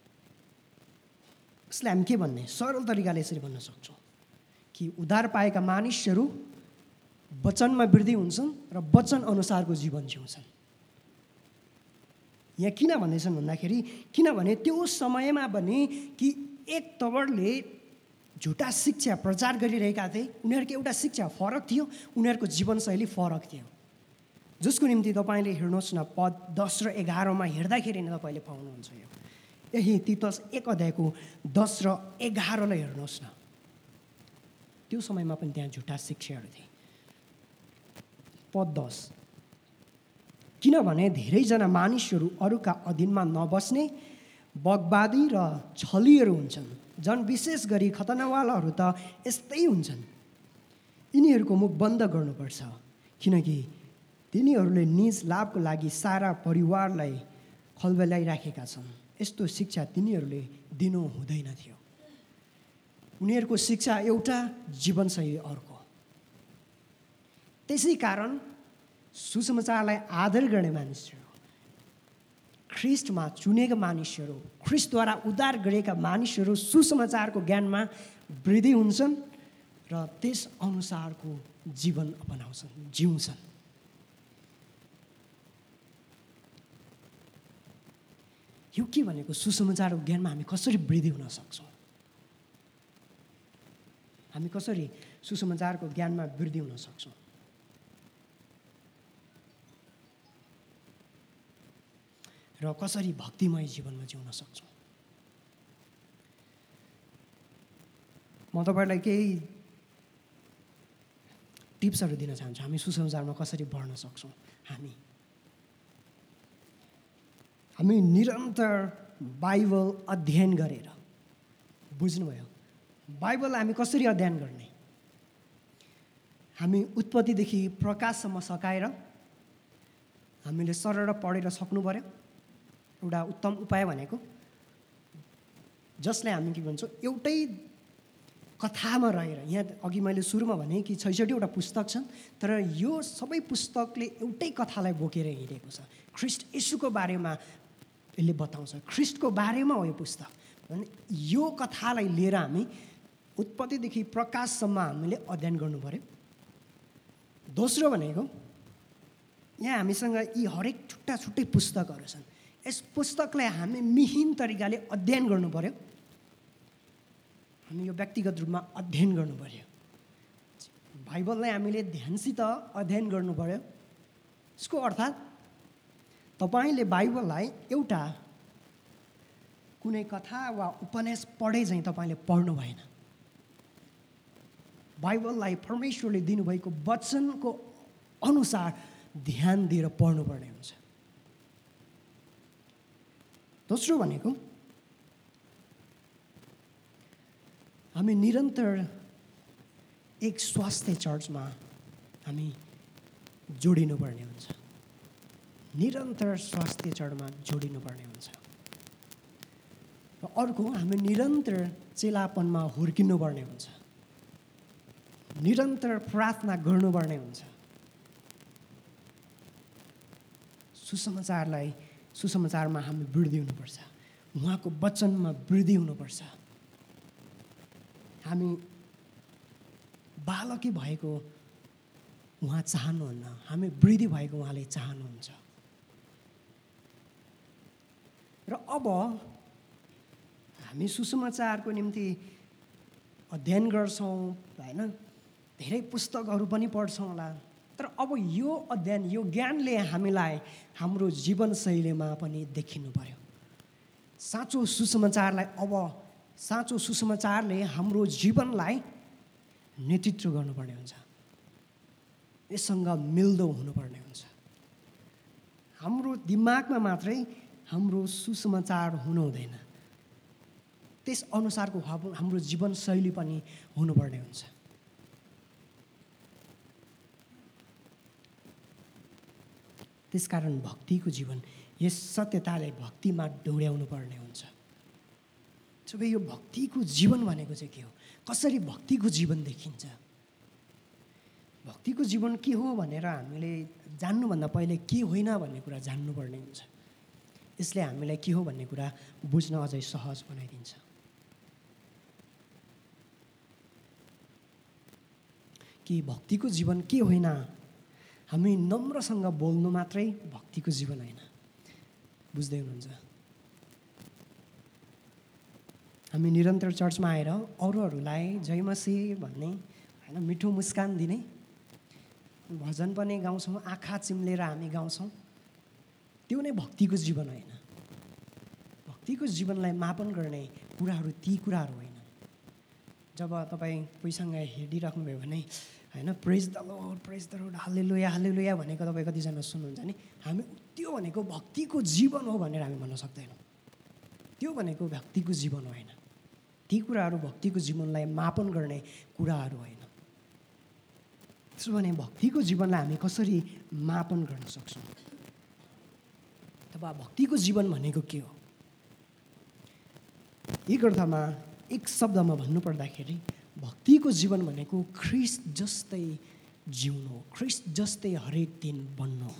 यसलाई हामी के भन्ने, सरल तरिकाले यसरी भन्न सक्छौँ कि उद्धार पाएका मानिसहरू वचनमा वृद्धि हुन्छन् र वचन अनुसारको जीवन जिउँछन्। यहाँ किन भन्दैछन् भन्दाखेरि, किनभने त्यो समयमा पनि कि एक तवरले झुटा शिक्षा प्रचार गरिरहेका थिए, उनीहरूको एउटा शिक्षा फरक थियो, उनीहरूको जीवनशैली फरक थियो, जसको निम्ति तपाईँले हेर्नुहोस् न पद 10 र 11 हेर्दाखेरि नै तपाईँले पाउनुहुन्छ। यो यही तीतस 1 अध्यायको 10 र 11 हेर्नुहोस् न। त्यो समयमा पनि त्यहाँ झुटा शिक्षाहरू थिए। पद 10, किनभने धेरैजना मानिसहरू अरूका अधीनमा नबस्ने बगबादी र छलीहरू हुन्छन्, झन् विशेष गरी खतनावालाहरू त यस्तै हुन्छन्। यिनीहरूको मुख बन्द गर्नुपर्छ, किनकि तिनीहरूले निज लाभको लागि सारा परिवारलाई खलबलाइराखेका छन्। यस्तो शिक्षा तिनीहरूले दिनु हुँदैन थियो। उनीहरूको शिक्षा एउटा, जीवनशैली अर्को। त्यसै कारण सुसमाचारलाई आदर गर्ने मानिसहरू, ख्रिस्टमा चुनेका मानिसहरू, ख्रिस्टद्वारा उद्धार गरेका मानिसहरू सुसमाचारको ज्ञानमा वृद्धि हुन्छन् र त्यस अनुसारको जीवन अपनाउँछन्, जिउँछन्। यो के भनेको, सुसमाचारको ज्ञानमा हामी कसरी वृद्धि हुन सक्छौँ? हामी कसरी सुसमाचारको ज्ञानमा वृद्धि हुन सक्छौँ? र कसरी भक्तिमय जीवनमा जिउन सक्छौँ? म तपाईँलाई केही टिप्सहरू दिन चाहन्छु, हामी सुसमाचारमा कसरी बढ्न सक्छौँ। हामी निरन्तर बाइबल अध्ययन गरेर, बुझ्नुभयो, बाइबललाई हामी कसरी अध्ययन गर्ने? हामी उत्पत्तिदेखि प्रकाशसम्म सकाएर हामीले सरर पढेर सक्नु पर्यो। एउटा उत्तम उपाय भनेको, जसलाई हामी के भन्छौँ, एउटै कथामा रहेर, यहाँ अघि मैले सुरुमा भने कि 66वटा पुस्तक छन्, तर यो सबै पुस्तकले एउटै कथालाई बोकेर हिँडेको छ। ख्रिस्ट येशूको बारेमा यसले बताउँछ, ख्रिस्टको बारेमा हो यो पुस्तक। भने यो कथालाई लिएर हामी उत्पत्तिदेखि प्रकाशसम्म हामीले अध्ययन गर्नु पर्यो। दोस्रो भनेको, यहाँ हामीसँग यी हरेक छुट्टा छुट्टै पुस्तकहरू छन्। यस पुस्तकलाई हामी मिहिन तरिकाले अध्ययन गर्नु पर्यो। हामी यो व्यक्तिगत रूपमा अध्ययन गर्नु पर्यो। बाइबललाई हामीले ध्यानसित अध्ययन गर्नु पर्यो। यसको अर्थात् तपाईँले बाइबललाई एउटा कुनै कथा वा उपन्यास पढे चाहिँ तपाईँले पढ्नु भएन। बाइबललाई परमेश्वरले दिनुभएको वचनको अनुसार ध्यान दिएर पढ्नुपर्ने हुन्छ। दोस्रो भनेको, हामी निरन्तर एक स्वास्थ्य चर्चमा हामी जोडिनुपर्ने हुन्छ। निरन्तर स्वास्थ्य चर्चमा जोडिनुपर्ने हुन्छ। र अर्को, हामी निरन्तर चेलापनमा हुर्किनुपर्ने हुन्छ। निरन्तर प्रार्थना गर्नुपर्ने हुन्छ। सुसमाचारमा हामी वृद्धि हुनुपर्छ, उहाँको वचनमा वृद्धि हुनुपर्छ। हामी बालकै भएको उहाँ चाहनुहुन्न, हामी वृद्धि भएको उहाँले चाहनुहुन्छ। र अब हामी सुसमाचारको निम्ति अध्ययन गर्छौँ होइन, धेरै पुस्तकहरू पनि पढ्छौँ होला, तर अब यो अध्ययन, यो ज्ञानले हामीलाई हाम्रो जीवनशैलीमा पनि देखिनु पर्यो। साँचो सुसमाचारले हाम्रो जीवनलाई नेतृत्व गर्नुपर्ने हुन्छ, यससँग मिल्दो हुनुपर्ने हुन्छ। हाम्रो दिमागमा मात्रै हाम्रो सुसमाचार हुनु हुँदैन, त्यस अनुसारको हाम्रो जीवनशैली पनि हुनुपर्ने हुन्छ। त्यसकारण भक्तिको जीवन यस सत्यताले भक्तिमा डोर्याउनु पर्ने हुन्छ। जब यो भक्तिको जीवन भनेको चाहिँ के हो, कसरी भक्तिको जीवन देखिन्छ, भक्तिको जीवन के हो भनेर हामीले जान्नुभन्दा पहिले के होइन भन्ने कुरा जान्नुपर्ने हुन्छ। यसले हामीलाई के हो भन्ने कुरा बुझ्न अझै सहज बनाइदिन्छ। कि भक्तिको जीवन के होइन, हामी नम्रसँग बोल्नु मात्रै भक्तिको जीवन होइन। बुझ्दै हुनुहुन्छ? हामी निरन्तर चर्चमा आएर अरूहरूलाई जय मसीह भन्ने होइन, मिठो मुस्कान दिने, भजन पनि गाउँछौँ, आँखा चिम्लेर हामी गाउँछौँ, त्यो नै भक्तिको जीवन होइन। भक्तिको जीवनलाई मापन गर्ने कुराहरू ती कुराहरू होइन। जब तपाईँ कोहीसँग हिँडिराख्नुभयो भने होइन, प्रेज द लोर्ड हालेलुया हालेलुया भनेको तपाईँ कतिजना सुन्नुहुन्छ नि, हामी त्यो भनेको भक्तिको जीवन हो भनेर हामी भन्न सक्दैनौँ। त्यो भनेको भक्तिको जीवन होइन। ती कुराहरू भक्तिको जीवनलाई मापन गर्ने कुराहरू होइन। त्यसो भने भक्तिको जीवनलाई हामी कसरी मापन गर्न सक्छौँ, अथवा भक्तिको जीवन भनेको के हो? एक अर्थमा, एक शब्दमा भन्नुपर्दाखेरि भक्तिको जीवन भनेको ख्रिस्ट जस्तै जिउनु हो, ख्रिस्ट जस्तै हरेक दिन बन्नु हो।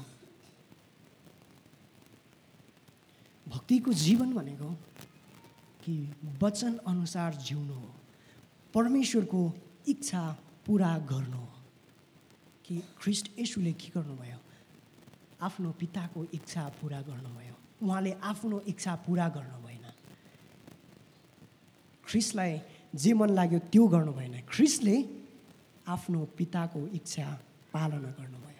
भक्तिको जीवन भनेको कि वचन अनुसार जिउनु हो, परमेश्वरको इच्छा पुरा गर्नु हो। कि ख्रिस्ट येशूले के गर्नुभयो, आफ्नो पिताको इच्छा पुरा गर्नुभयो। उहाँले आफ्नो इच्छा पुरा गर्नु भएन, ख्रिस्टलाई जे मन लाग्यो त्यो गर्नु भएन, ख्रिस्टले आफ्नो पिताको इच्छा पालना गर्नुभयो।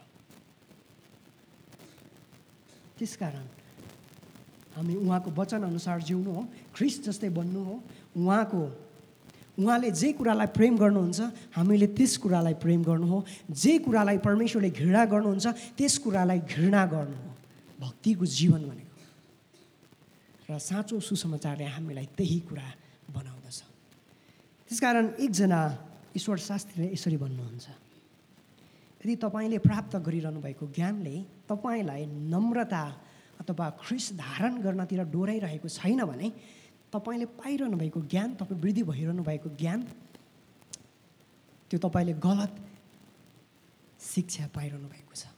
त्यसकारण हामी उहाँको वचन अनुसार जिउनु हो, ख्रिस्ट जस्तै बन्नु हो। उहाँले जे कुरालाई प्रेम गर्नुहुन्छ हामीले त्यस कुरालाई प्रेम गर्नु हो, जे कुरालाई परमेश्वरले घृणा गर्नुहुन्छ त्यस कुरालाई घृणा गर्नु हो भक्तिको जीवन भनेको। र साँचो सुसमाचारले हामीलाई त्यही कुरा बनाउँदछ। त्यसकारण एकजना ईश्वर शास्त्रीले यसरी भन्नुहुन्छ, यदि तपाईँले प्राप्त गरिरहनु भएको ज्ञानले तपाईँलाई नम्रता अथवा ख्रिस्ट धारण गर्नतिर डोराइरहेको छैन भने तपाईँले पाइरहनु भएको ज्ञान, तपाईँ वृद्धि भइरहनु भएको ज्ञान, त्यो तपाईँले गलत शिक्षा पाइरहनु भएको छ।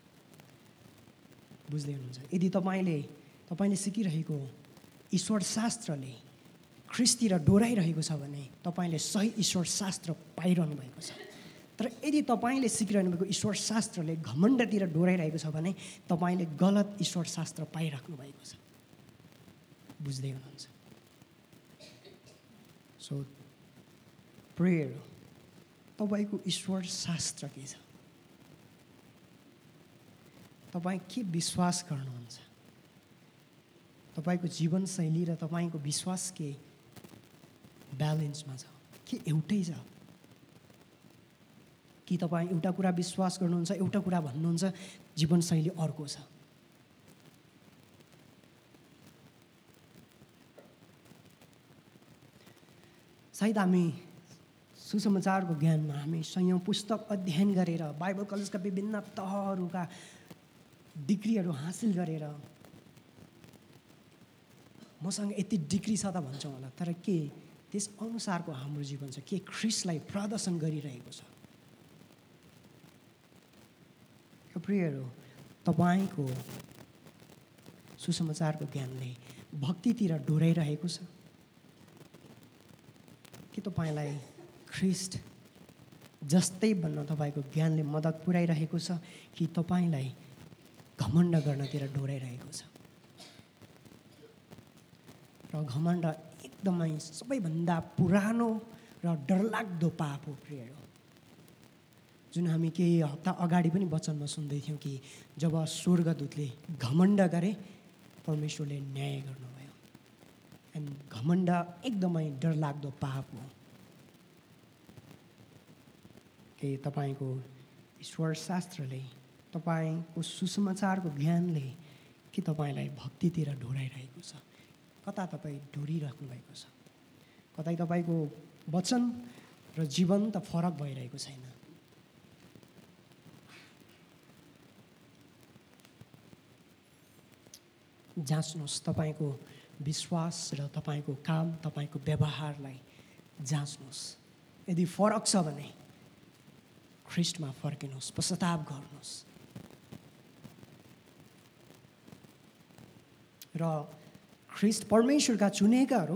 बुझ्दै हुनुहुन्छ? यदि तपाईँले सिकिरहेको ईश्वर शास्त्रले ख्रिस्टतिर डोराइरहेको छ भने तपाईँले सही ईश्वर शास्त्र पाइरहनु भएको छ। तर यदि तपाईँले सिकिरहनु भएको ईश्वर शास्त्रले घमण्डतिर डोराइरहेको छ भने तपाईँले गलत ईश्वर शास्त्र पाइराख्नु भएको छ। बुझ्दै हुनुहुन्छ? सो प्रेयर, तपाईँको ईश्वर शास्त्र के छ? तपाईँ के विश्वास गर्नुहुन्छ? तपाईँको जीवनशैली र तपाईँको विश्वास के ब्यालेन्समा छ कि एउटै छ? कि तपाईँ एउटा कुरा विश्वास गर्नुहुन्छ, एउटा कुरा भन्नुहुन्छ, जीवनशैली अर्को छ? सायद हामी सुसमाचारको ज्ञानमा हामी सयौं पुस्तक अध्ययन गरेर, बाइबल कलेजका विभिन्न तहहरूका डिग्रीहरू हासिल गरेर मसँग यति डिग्री छ त भन्छौँ होला, तर के त्यस अनुसारको हाम्रो जीवन छ? के ख्रिस्टलाई प्रदर्शन गरिरहेको छ? प्रियहरू, तपाईँको सुसमाचारको ज्ञानले भक्तितिर डोराइरहेको छ? के तपाईँलाई ख्रिस्ट जस्तै बन्न तपाईँको ज्ञानले मद्दत पुर्याइरहेको छ कि तपाईँलाई घमण्ड गर्नतिर डोराइरहेको छ? र घमण्ड एकदमै सबैभन्दा पुरानो र डरलाग्दो पाप हो प्रिय, जुन हामी केही हप्ता अगाडि पनि वचनमा सुन्दै थियौँ कि जब स्वर्गदूतले घमण्ड गरे परमेश्वरले न्याय गर्नुभयो। एन्ड घमण्ड एकदमै डरलाग्दो पाप हो। के तपाईँको ईश्वर शास्त्रले, तपाईँको सुसमाचारको ज्ञानले के तपाईँलाई भक्तितिर डोराइरहेको छ? कता तपाईँ डोरिराख्नु भएको छ? कतै तपाईँको वचन र जीवन त फरक भइरहेको छैन? जाँच्नुहोस्, तपाईँको विश्वास र तपाईँको काम, तपाईँको व्यवहारलाई जाँच्नुहोस्। यदि फरक छ भने ख्रिस्टमा फर्किनुहोस्, पश्चाताप गर्नुहोस्। र ख्रिस्ट परमेश्वरका चुनेकाहरू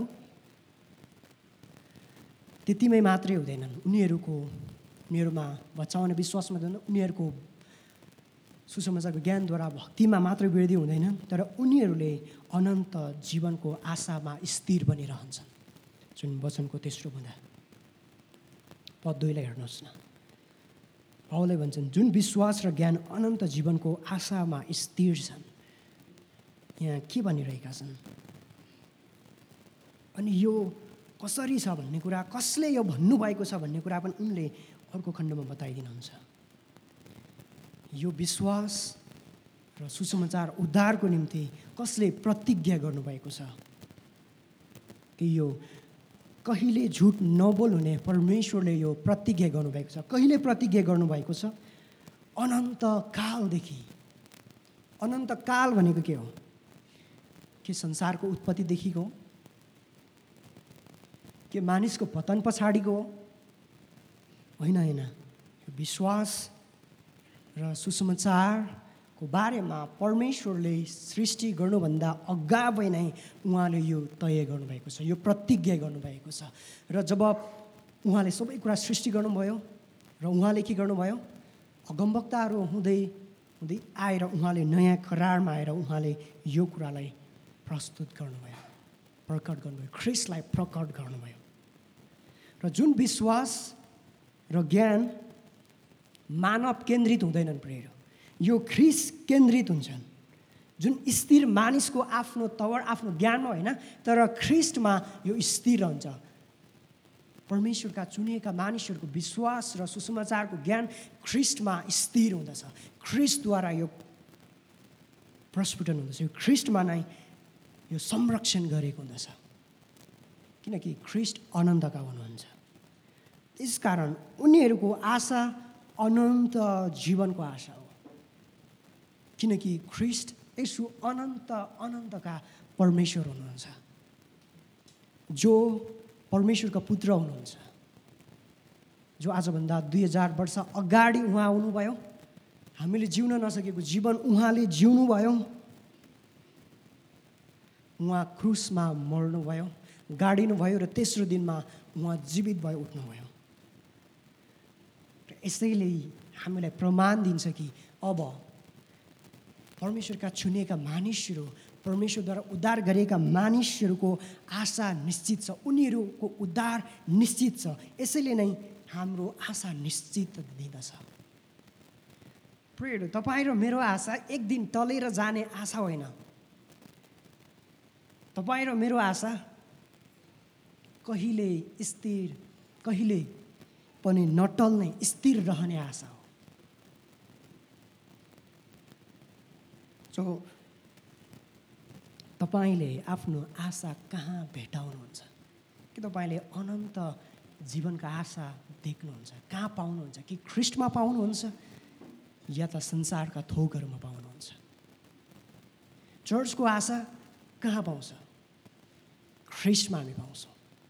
त्यतिमै मात्रै हुँदैनन्, उनीहरूमा बचाउने विश्वासमा हुँदैन, उनीहरूको सुसमाचारको ज्ञानद्वारा भक्तिमा मात्रै वृद्धि हुँदैन, तर उनीहरूले अनन्त जीवनको आशामा स्थिर बनिरहन्छन्। जुन वचनको तेस्रो बुँदा पद 2लाई हेर्नुहोस् न, पाउलले भन्छन् जुन विश्वास र ज्ञान अनन्त जीवनको आशामा स्थिर छन्। यहाँ के भनिरहेका छन्? अनि यो कसरी छ भन्ने कुरा, कसले यो भन्नुभएको छ भन्ने कुरा पनि उनले अर्को खण्डमा बताइदिनुहुन्छ। यो विश्वास र सुसमाचार उद्धारको निम्ति कसले प्रतिज्ञा गर्नुभएको छ कि यो कहिले झुट नबोल्ने परमेश्वरले यो प्रतिज्ञा गर्नुभएको छ। कहिले प्रतिज्ञा गर्नुभएको छ? अनन्त कालदेखि। अनन्त काल भनेको के हो? के संसारको उत्पत्तिदेखिको? के मानिसको पतन पछाडिको हो? होइन होइन। विश्वास र सुसमाचारको बारेमा परमेश्वरले सृष्टि गर्नुभन्दा अगावै नै उहाँले यो तय गर्नुभएको छ, यो प्रतिज्ञा गर्नुभएको छ। र जब उहाँले सबै कुरा सृष्टि गर्नुभयो र उहाँले के गर्नुभयो? अगमवक्ताहरू हुँदै हुँदै आएर उहाँले नयाँ करारमा आएर उहाँले यो कुरालाई प्रस्तुत गर्नुभयो, प्रकट गर्नुभयो, ख्रिस्टलाई प्रकट गर्नुभयो। र जुन विश्वास र ज्ञान मानव केन्द्रित हुँदैनन् प्रिय, यो ख्रिस्ट केन्द्रित हुन्छन्। जुन स्थिर मानिसको आफ्नो तवर, आफ्नो ज्ञानमा होइन, तर ख्रिस्टमा यो स्थिर रहन्छ। परमेश्वरका चुनिएका मानिसहरूको विश्वास र सुसमाचारको ज्ञान ख्रिस्टमा स्थिर हुँदछ। ख्रिस्टद्वारा यो प्रस्फुटन हुँदछ, यो ख्रिस्टमा नै यो संरक्षण गरेको हुँदछ, किनकि ख्रिस्ट अनन्तका हुनुहुन्छ। त्यसकारण उनीहरूको आशा अनन्त जीवनको आशा हो, किनकि ख्रिस्ट यसो अनन्तका परमेश्वर हुनुहुन्छ, जो परमेश्वरका पुत्र हुनुहुन्छ, जो आजभन्दा 2000 वर्ष अगाडि उहाँ आउनुभयो। हामीले जिउन नसकेको जीवन उहाँले जिउनुभयो। उहाँ क्रुसमा मर्नुभयो, गाडिनुभयो र तेस्रो दिनमा उहाँ जीवित भयो, उठ्नुभयो। यसैले हामीलाई प्रमाण दिन्छ कि अब परमेश्वरका चुनेका मानिसहरू, परमेश्वरद्वारा उद्धार गरेका मानिसहरूको आशा निश्चित छ, उनीहरूको उद्धार निश्चित छ। यसैले नै हाम्रो आशा निश्चित दिँदछ। प्रियहरू, तपाईँ र मेरो आशा एक दिन टलेर जाने आशा होइन। तपाईँ र मेरो आशा कहिले स्थिर, कहिले पनि नटल्ने, स्थिर रहने आशा हो। जो तपाईँले आफ्नो आशा कहाँ भेटाउनुहुन्छ? कि तपाईँले अनन्त जीवनका आशा देख्नुहुन्छ? कहाँ पाउनुहुन्छ? कि ख्रिस्टमा पाउनुहुन्छ या त संसारका थोकहरूमा पाउनुहुन्छ? चर्चको आशा कहाँ पाउँछ? ख्रिस्टमा हामी पाउँछौँ।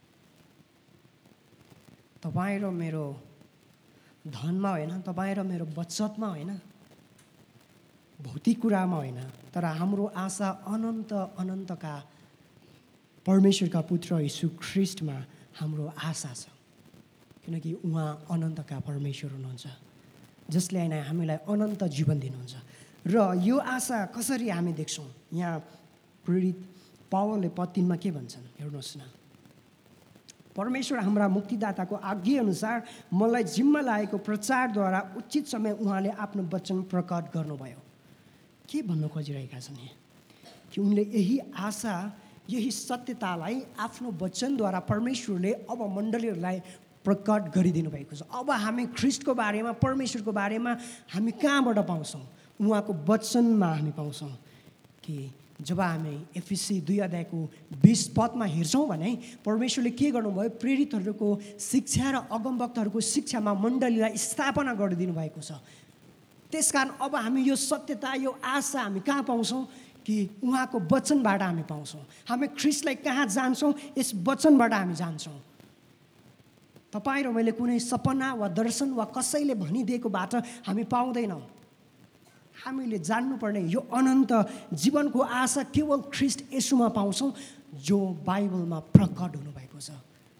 तपाईँ र मेरो धनमा होइन, तपाईँ र मेरो बचतमा होइन, भौतिक कुरामा होइन, तर हाम्रो आशा अनन्त अनन्तका परमेश्वरका पुत्र यीशु ख्रीष्टमा हाम्रो आशा छ। किनकि उहाँ अनन्तका परमेश्वर हुनुहुन्छ, जसले हामीलाई अनन्त जीवन दिनुहुन्छ। र यो आशा कसरी हामी देख्छौँ? यहाँ प्रेरित पावलले पद 3 मा के भन्छन् हेर्नुहोस् न। परमेश्वर हाम्रा मुक्तिदाताको आज्ञाअनुसार मलाई जिम्मा लागेको प्रचारद्वारा उचित समय उहाँले आफ्नो वचन प्रकट गर्नुभयो। के भन्नु खोजिरहेका छन् यहाँ? कि उनले यही आशा, यही सत्यतालाई आफ्नो वचनद्वारा परमेश्वरले अब मण्डलीहरूलाई प्रकट गरिदिनु भएको छ। अब हामी ख्रीष्टको बारेमा, परमेश्वरको बारेमा हामी कहाँबाट पाउँछौँ? उहाँको वचनमा हामी पाउँछौँ। कि जब हामी एफिसी 2 अध्यायको 20 पदमा हेर्छौँ भने परमेश्वरले के गर्नुभयो? प्रेरितहरूको शिक्षा र अगमवक्ताहरूको शिक्षामा मण्डलीलाई स्थापना गरिदिनु भएको छ। त्यसकारण अब हामी यो सत्यता, यो आशा हामी कहाँ पाउँछौँ? कि उहाँको वचनबाट हामी पाउँछौँ। हामी ख्रीष्टलाई कहाँ जान्छौँ? यस वचनबाट हामी जान्छौँ। तपाईँ र मैले कुनै सपना वा दर्शन वा कसैले भनिदिएको बाटो हामी पाउँदैनौँ। हामीले जान्नुपर्ने यो अनन्त जीवनको आशा केवल ख्रीष्ट येशूमा पाउँछौँ, जो बाइबलमा प्रकट हुनुभएको छ।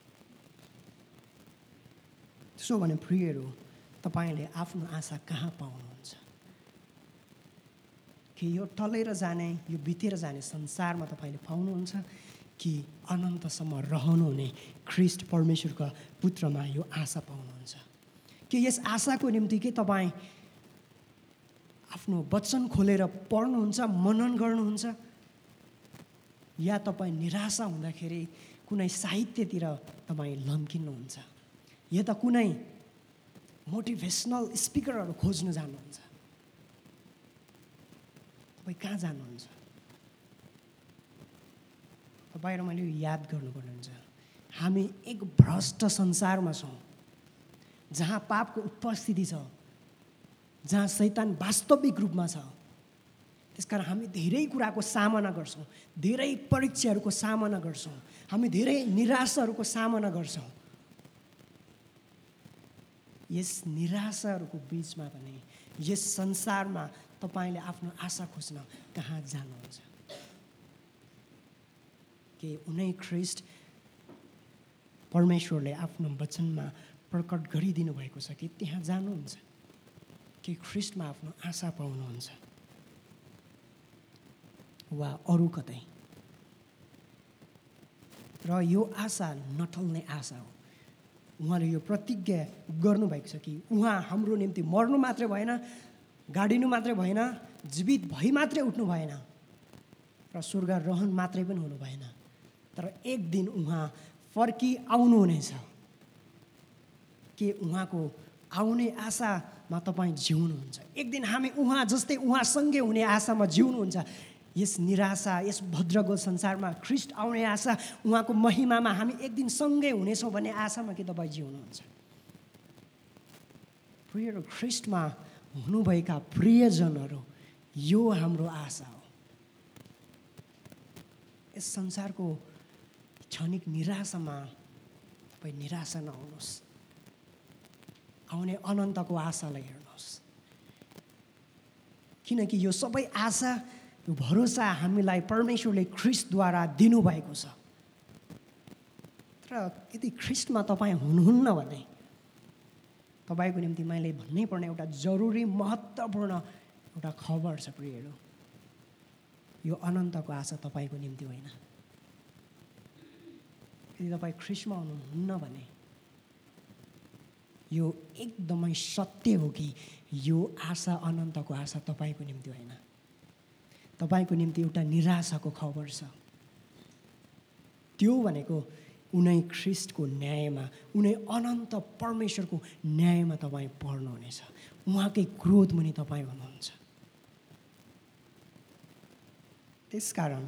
त्यसो भने प्रियहरू, तपाईँले आफ्नो आशा कहाँ पाउनुहुन्छ? कि यो टलेर जाने, यो बितेर जाने संसारमा तपाईँले पाउनुहुन्छ, कि अनन्तसम्म रहनुहुने ख्रीष्ट परमेश्वरका पुत्रमा यो आशा पाउनुहुन्छ? कि यस आशाको निम्ति के तपाईँ आफ्नो वचन खोलेर पढ्नुहुन्छ, मनन गर्नुहुन्छ, या तपाईँ निराशा हुँदाखेरि कुनै साहित्यतिर तपाईँ लम्किनुहुन्छ, या त कुनै मोटिभेसनल स्पिकरहरू खोज्न जानुहुन्छ? तपाईँ कहाँ जानुहुन्छ? तपाईँ र मैले याद गर्नुपर्ने हुन्छ, हामी एक भ्रष्ट संसारमा छौँ, जहाँ पापको उपस्थिति छ, जहाँ शैतान वास्तविक रूपमा छ। त्यसकारण हामी धेरै कुराको सामना गर्छौँ, धेरै परीक्षाहरूको सामना गर्छौँ, हामी धेरै निराशाहरूको सामना गर्छौँ। यस निराशाहरूको बिचमा पनि, यस संसारमा तपाईँले आफ्नो आशा खोज्न कहाँ जानुहुन्छ? कि उनै ख्रीष्ट परमेश्वरले आफ्नो वचनमा प्रकट गरिदिनु भएको छ कि त्यहाँ जानुहुन्छ? कि ख्रीष्टमा आफ्नो आशा पाउनुहुन्छ? वा अरू कतै? र यो आशा नटल्ने आशा हो। उहाँले यो प्रतिज्ञा गर्नुभएको छ कि उहाँ हाम्रो निम्ति मर्नु मात्रै भएन, गाडिनु मात्रै भएन, जीवित भई मात्रै उठ्नु भएन, र स्वर्ग रहन मात्रै पनि हुनु भएन, तर एक दिन उहाँ फर्की आउनुहुनेछ। के उहाँको आउने आशामा तपाईँ जिउनुहुन्छ? एक दिन हामी उहाँ जस्तै उहाँसँगै हुने आशामा जिउनुहुन्छ? यस निराशा, यस भद्रगोल संसारमा ख्रीष्ट आउने आशा, उहाँको महिमामा हामी एक दिन सँगै हुनेछौँ भन्ने आशामा के तपाईँ जिउनुहुन्छ? प्रियहरू, ख्रीष्टमा हुनुभएका प्रियजनहरू, यो हाम्रो आशा हो। यस संसारको क्षणिक निराशामा तपाईँ निराशा नहुनुहोस्, आउने अनन्तको आशालाई हेर्नुहोस्। किनकि यो सबै आशा, यो भरोसा हामीलाई परमेश्वरले ख्रीष्टद्वारा दिनुभएको छ। तर यदि ख्रीष्टमा तपाईँ हुनुहुन्न भने तपाईँको निम्ति मैले भन्नै पर्ने एउटा जरुरी महत्त्वपूर्ण एउटा खबर छ प्रियहरू। यो अनन्तको आशा तपाईँको निम्ति होइन। यदि तपाईँ ख्रीष्टमा हुनुहुन्न भने यो एकदमै सत्य हो कि यो आशा, अनन्तको आशा तपाईँको निम्ति होइन। तपाईँको निम्ति एउटा निराशाको खबर छ। त्यो भनेको उनै ख्रीष्टको न्यायमा, उनै अनन्त परमेश्वरको न्यायमा तपाईँ पर्नुहुनेछ। उहाँकै क्रोध मुनि तपाईँ हुनुहुन्छ। त्यसकारण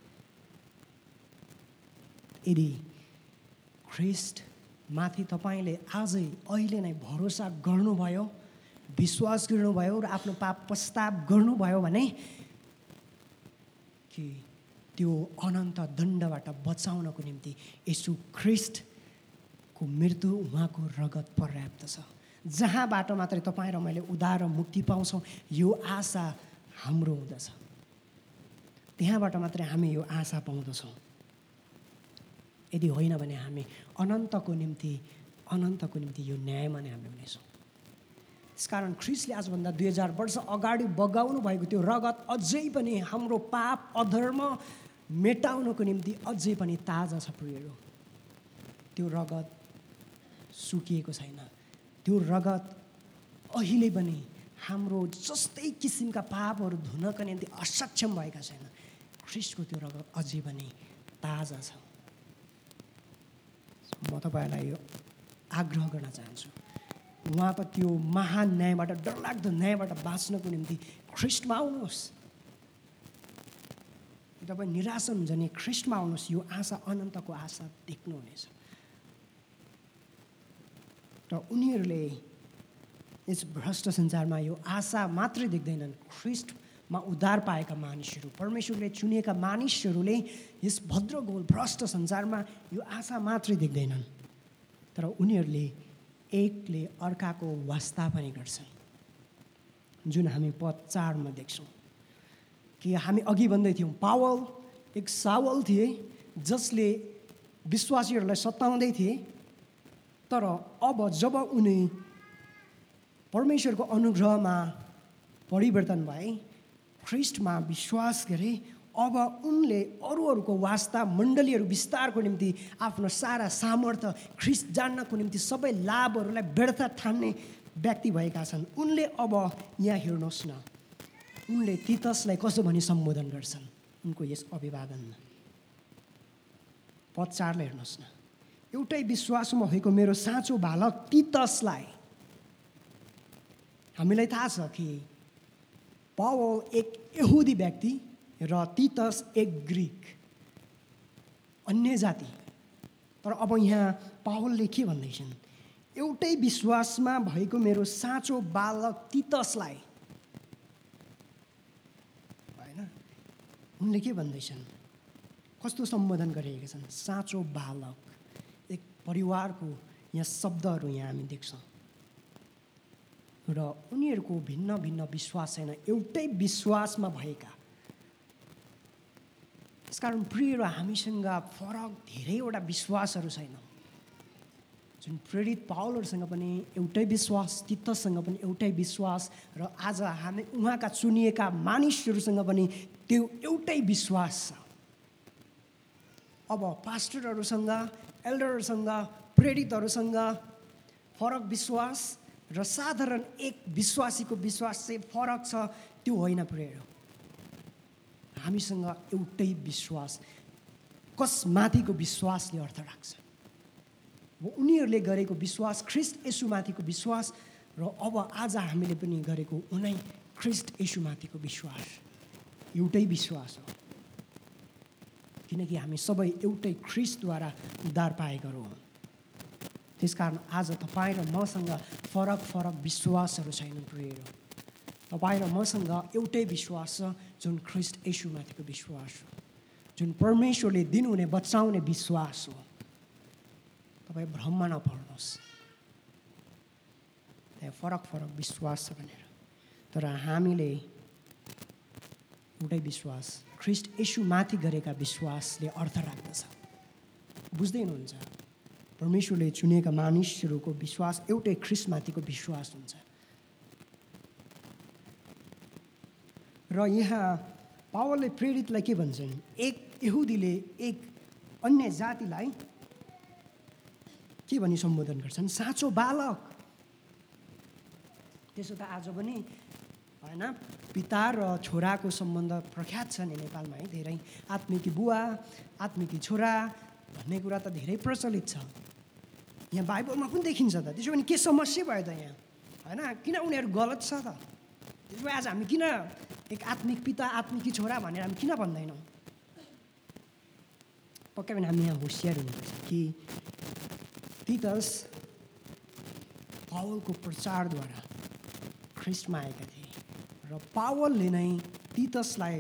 यदि ख्रीष्टमाथि तपाईँले आजै, अहिले नै भरोसा गर्नुभयो, विश्वास गर्नुभयो र आफ्नो पाप पश्चाताप गर्नुभयो भने कि त्यो अनन्त दण्डबाट बचाउनको निम्ति येशू ख्रीष्टको मृत्यु, उहाँको रगत पर्याप्त छ। जहाँबाट मात्रै तपाईँ र मैले उद्धार र मुक्ति पाउँछौँ, यो आशा हाम्रो हुँदछ। त्यहाँबाट मात्रै हामी यो आशा पाउँदछौँ। यदि होइन भने हामी अनन्तको निम्ति यो न्यायमा नै हामी हुनेछौँ। त्यसकारण ख्रिस्टले आजभन्दा 2000 वर्ष अगाडि बगाउनु भएको त्यो रगत अझै पनि हाम्रो पाप अधर्म मेटाउनको निम्ति अझै पनि ताजा छ प्रियहरू। त्यो रगत सुकिएको छैन। त्यो रगत अहिले पनि हाम्रो जस्तै किसिमका पापहरू धुनका निम्ति असक्षम भएका छैन। ख्रिस्टको त्यो रगत अझै पनि ताजा छ। म तपाईँहरूलाई यो आग्रह गर्न चाहन्छु, उहाँको त्यो महान न्यायबाट, डरलाग्दो न्यायबाट बाँच्नको निम्ति ख्रिस्टमा आउनुहोस्। तपाईँ निराश हुन्छ नि, ख्रिस्टमा आउनुहोस्। यो आशा अनन्तको आशा देख्नुहुनेछ। र उनीहरूले यस भ्रष्ट संसारमा यो आशा मात्रै देख्दैनन्। ख्रिस्टमा उद्धार पाएका मानिसहरू, परमेश्वरले चुनेका मानिसहरूले यस भद्रगोल भ्रष्ट संसारमा यो आशा मात्रै देख्दैनन्, तर उनीहरूले एकले अर्काको वास्ता पनि गर्छन्, जुन हामी पद 4 मा देख्छौँ। कि हामी अघि भन्दै थियौँ, पावल एक सावल थिए जसले विश्वासीहरूलाई सताउँदै थिए, तर अब जब उनी परमेश्वरको अनुग्रहमा परिवर्तन भए, ख्रिस्टमा विश्वास गरे, अब उनले अरूहरूको वास्ता मण्डलीहरू विस्तारको निम्ति आफ्नो सारा सामर्थ्य ख्रिस्ट जान्नको निम्ति सबै लाभहरूलाई व्यर्थ ठान्ने व्यक्ति भएका छन्। उनले अब यहाँ हेर्नुहोस् न, उनले तीतसलाई कसो भनी सम्बोधन गर्छन् उनको यस अभिवादनमा। पद 4 लाई हेर्नुहोस् न। एउटै विश्वासमा भएको मेरो साँचो बालक तीतसलाई। हामीलाई थाहा छ कि पावल एक यहुदी व्यक्ति र तीतस एक ग्रीक अन्य जाति। तर अब यहाँ पावलले के भन्दैछन्? एउटै विश्वासमा भएको मेरो साँचो बालक तीतसलाई। होइन, उनले के भन्दैछन्? कस्तो सम्बोधन गरिरहेका छन्? साँचो बालक। एक परिवारको यहाँ शब्दहरू यहाँ हामी देख्छौँ। र उनीहरूको भिन्न भिन्न विश्वास छैन, एउटै विश्वासमा भएका। त्यसकारण प्रिय, हामीसँग फरक धेरैवटा विश्वासहरू छैन। जुन प्रेरित पावलहरूसँग पनि एउटै विश्वास, तीतससँग पनि एउटै विश्वास, र आज हामी उहाँका चुनिएका मानिसहरूसँग पनि त्यो एउटै विश्वास छ। अब पास्टरहरूसँग, एल्डरहरूसँग, प्रेरितहरूसँग फरक विश्वास र साधारण एक विश्वासीको विश्वास चाहिँ फरक छ, त्यो होइन प्रिय। हामीसँग एउटै विश्वास। कसमाथिको विश्वासले अर्थ राख्छ? उनीहरूले गरेको विश्वास ख्रिस्ट येशूमाथिको विश्वास, र अब आज हामीले पनि गरेको उनै ख्रिस्ट येशूमाथिको विश्वास। एउटै विश्वास हो, किनकि हामी सबै एउटै ख्रिस्टद्वारा उद्धार पाएका हौँ। त्यसकारण आज तपाईँ र मसँग फरक फरक विश्वासहरू छैनन् प्रियहरू। तपाईँ र मसँग एउटै विश्वास छ, जुन ख्रिस्ट येशूमाथिको विश्वास हो, जुन परमेश्वरले दिनुहुने बचाउने विश्वास हो। तपाईँ भ्रममा नपर्नुहोस्, त्यहाँ फरक फरक विश्वास छ भनेर। तर हामीले एउटै विश्वास, ख्रिस्ट येशूमाथि गरेका विश्वासले अर्थ राख्दछ। बुझ्दै हुनुहुन्छ? परमेश्वरले चुनेका मानिसहरूको विश्वास एउटै ख्रिस्टमाथिको विश्वास हुन्छ। र यहाँ पावलले प्रेरितलाई के भन्छन्? एक यहुदीले एक अन्य जातिलाई के भनी सम्बोधन गर्छन्? साँचो बालक। त्यसो त आज पनि होइन, पिता र छोराको सम्बन्ध प्रख्यात छ नि नेपालमा है। धेरै आत्मिकी बुवा, आत्मिकी छोरा भन्ने कुरा त धेरै प्रचलित छ। यहाँ बाइबलमा पनि देखिन्छ त। त्यसो भने के समस्या भयो त यहाँ? होइन, किन उनीहरू गलत छ त? त्यसो भए आज हामी किन एक आत्मिक पिता, आत्मिकी छोरा भनेर हामी किन भन्दैनौँ? पक्कै पनि हामी यहाँ होसियार हुनुपर्छ कि तीतस पावलको प्रचारद्वारा ख्रिस्टमा आएका थिए, र पावलले नै तीतसलाई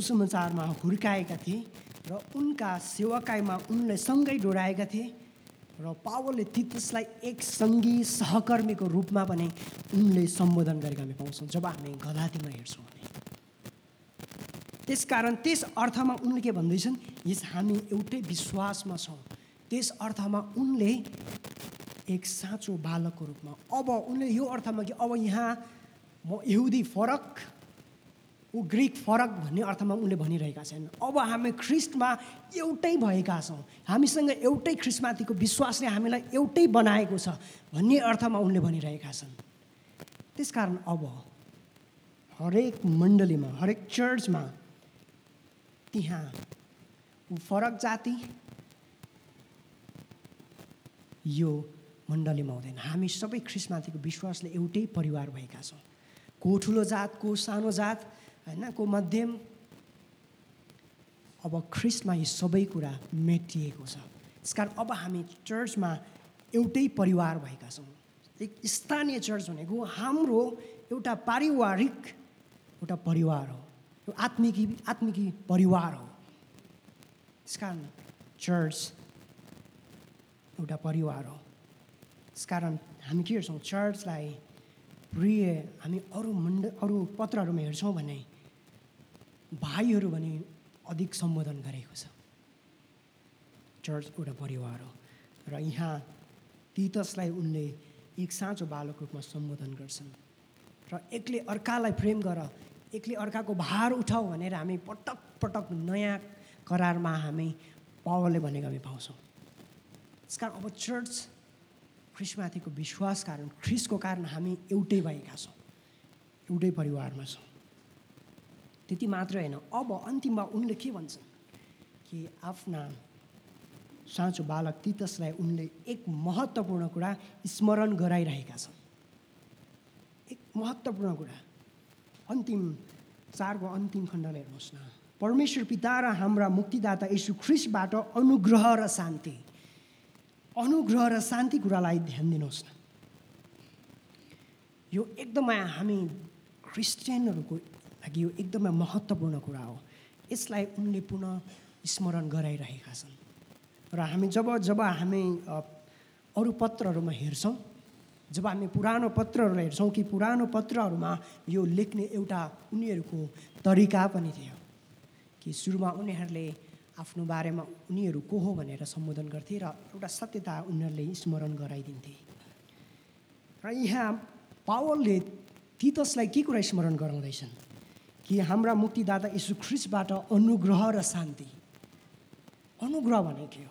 सुसमाचारमा हुर्काएका थिए, र उनका सेवकाईमा उनलाई सँगै डोराएका थिए, र पावलले तीतसलाई एक सङ्गी सहकर्मीको रूपमा पनि उनले सम्बोधन गरेको हामी पाउँछौँ जब हामी गलातीमा हेर्छौँ भने। त्यसकारण त्यस अर्थमा उनले के भन्दैछन्, यस हामी एउटै विश्वासमा छौँ। त्यस अर्थमा उनले एक साँचो बालकको रूपमा, अब उनले यो अर्थमा कि अब यहाँ म यहुदी फरक ऊ ग्रिक फरक भन्ने अर्थमा उनले भनिरहेका छन्। अब हामी ख्रिस्टमा एउटै भएका छौँ, हामीसँग एउटै ख्रिस्टमाथिको विश्वासले हामीलाई एउटै बनाएको छ भन्ने अर्थमा उनले भनिरहेका छन्। त्यसकारण अब हरेक मण्डलीमा, हरेक चर्चमा त्यहाँ ऊ फरक जाति यो मण्डलीमा हुँदैन। हामी सबै ख्रिस्टमाथिको विश्वासले एउटै परिवार भएका छौँ। को ठुलो जात, को सानो जात, होइन, को मध्यम, अब ख्रिस्टमा यी सबै कुरा मेटिएको छ। त्यसकारण अब हामी चर्चमा एउटै परिवार भएका छौँ। एक स्थानीय चर्च भनेको हाम्रो एउटा पारिवारिक एउटा परिवार हो, यो आत्मिकी परिवार हो। त्यसकारण चर्च एउटा परिवार हो। त्यसकारण हामी के हेर्छौँ, चर्चलाई प्रिय हामी अरू पत्रहरूमा हेर्छौँ भने भाइहरू भने अधिक सम्बोधन गरेको छ। चर्च एउटा परिवार हो र यहाँ तीतसलाई उनले एक साँचो बालक रूपमा सम्बोधन गर्छन् र एकले अर्कालाई प्रेम गर, एकले अर्काको भार उठाऊ भनेर हामी पटक पटक नयाँ करारमा हामी पावलले भनेको हामी पाउँछौँ। त्यसकारण अब चर्च ख्रिस्टमाथिको विश्वास कारण, ख्रिस्टको कारण हामी एउटै भएका छौँ, एउटै परिवारमा छौँ। त्यति मात्रै होइन, अब अन्तिममा उनले के भन्छन् कि आफ्ना साँचो बालक तीतसलाई उनले एक महत्त्वपूर्ण कुरा स्मरण गराइरहेका छन्। एक महत्त्वपूर्ण कुरा अन्तिम 4को अन्तिम खण्डलाई हेर्नुहोस् न। परमेश्वर पिता र हाम्रा मुक्तिदाता येशू ख्रिस्टबाट अनुग्रह र शान्ति, अनुग्रह र शान्ति कुरालाई ध्यान दिनुहोस् न। यो एकदमै हामी क्रिस्चियनहरूको लागि यो एकदमै महत्त्वपूर्ण कुरा हो। यसलाई उनले पुनः स्मरण गराइरहेका छन् र हामी जब हामी अरू पत्रहरूमा हेर्छौँ, जब हामी पुरानो पत्रहरूलाई हेर्छौँ कि पुरानो पत्रहरूमा यो लेख्ने एउटा उनीहरूको तरिका पनि थियो कि सुरुमा उनीहरूले आफ्नो बारेमा उनीहरू को हो भनेर सम्बोधन गर्थे र एउटा सत्यता उनीहरूले स्मरण गराइदिन्थे। र यहाँ पावलले तीतसलाई के कुरा स्मरण गराउँदैछन् कि हाम्रा मुक्तिदाता येशू ख्रिस्टबाट अनुग्रह र शान्ति। अनुग्रह भने के हो?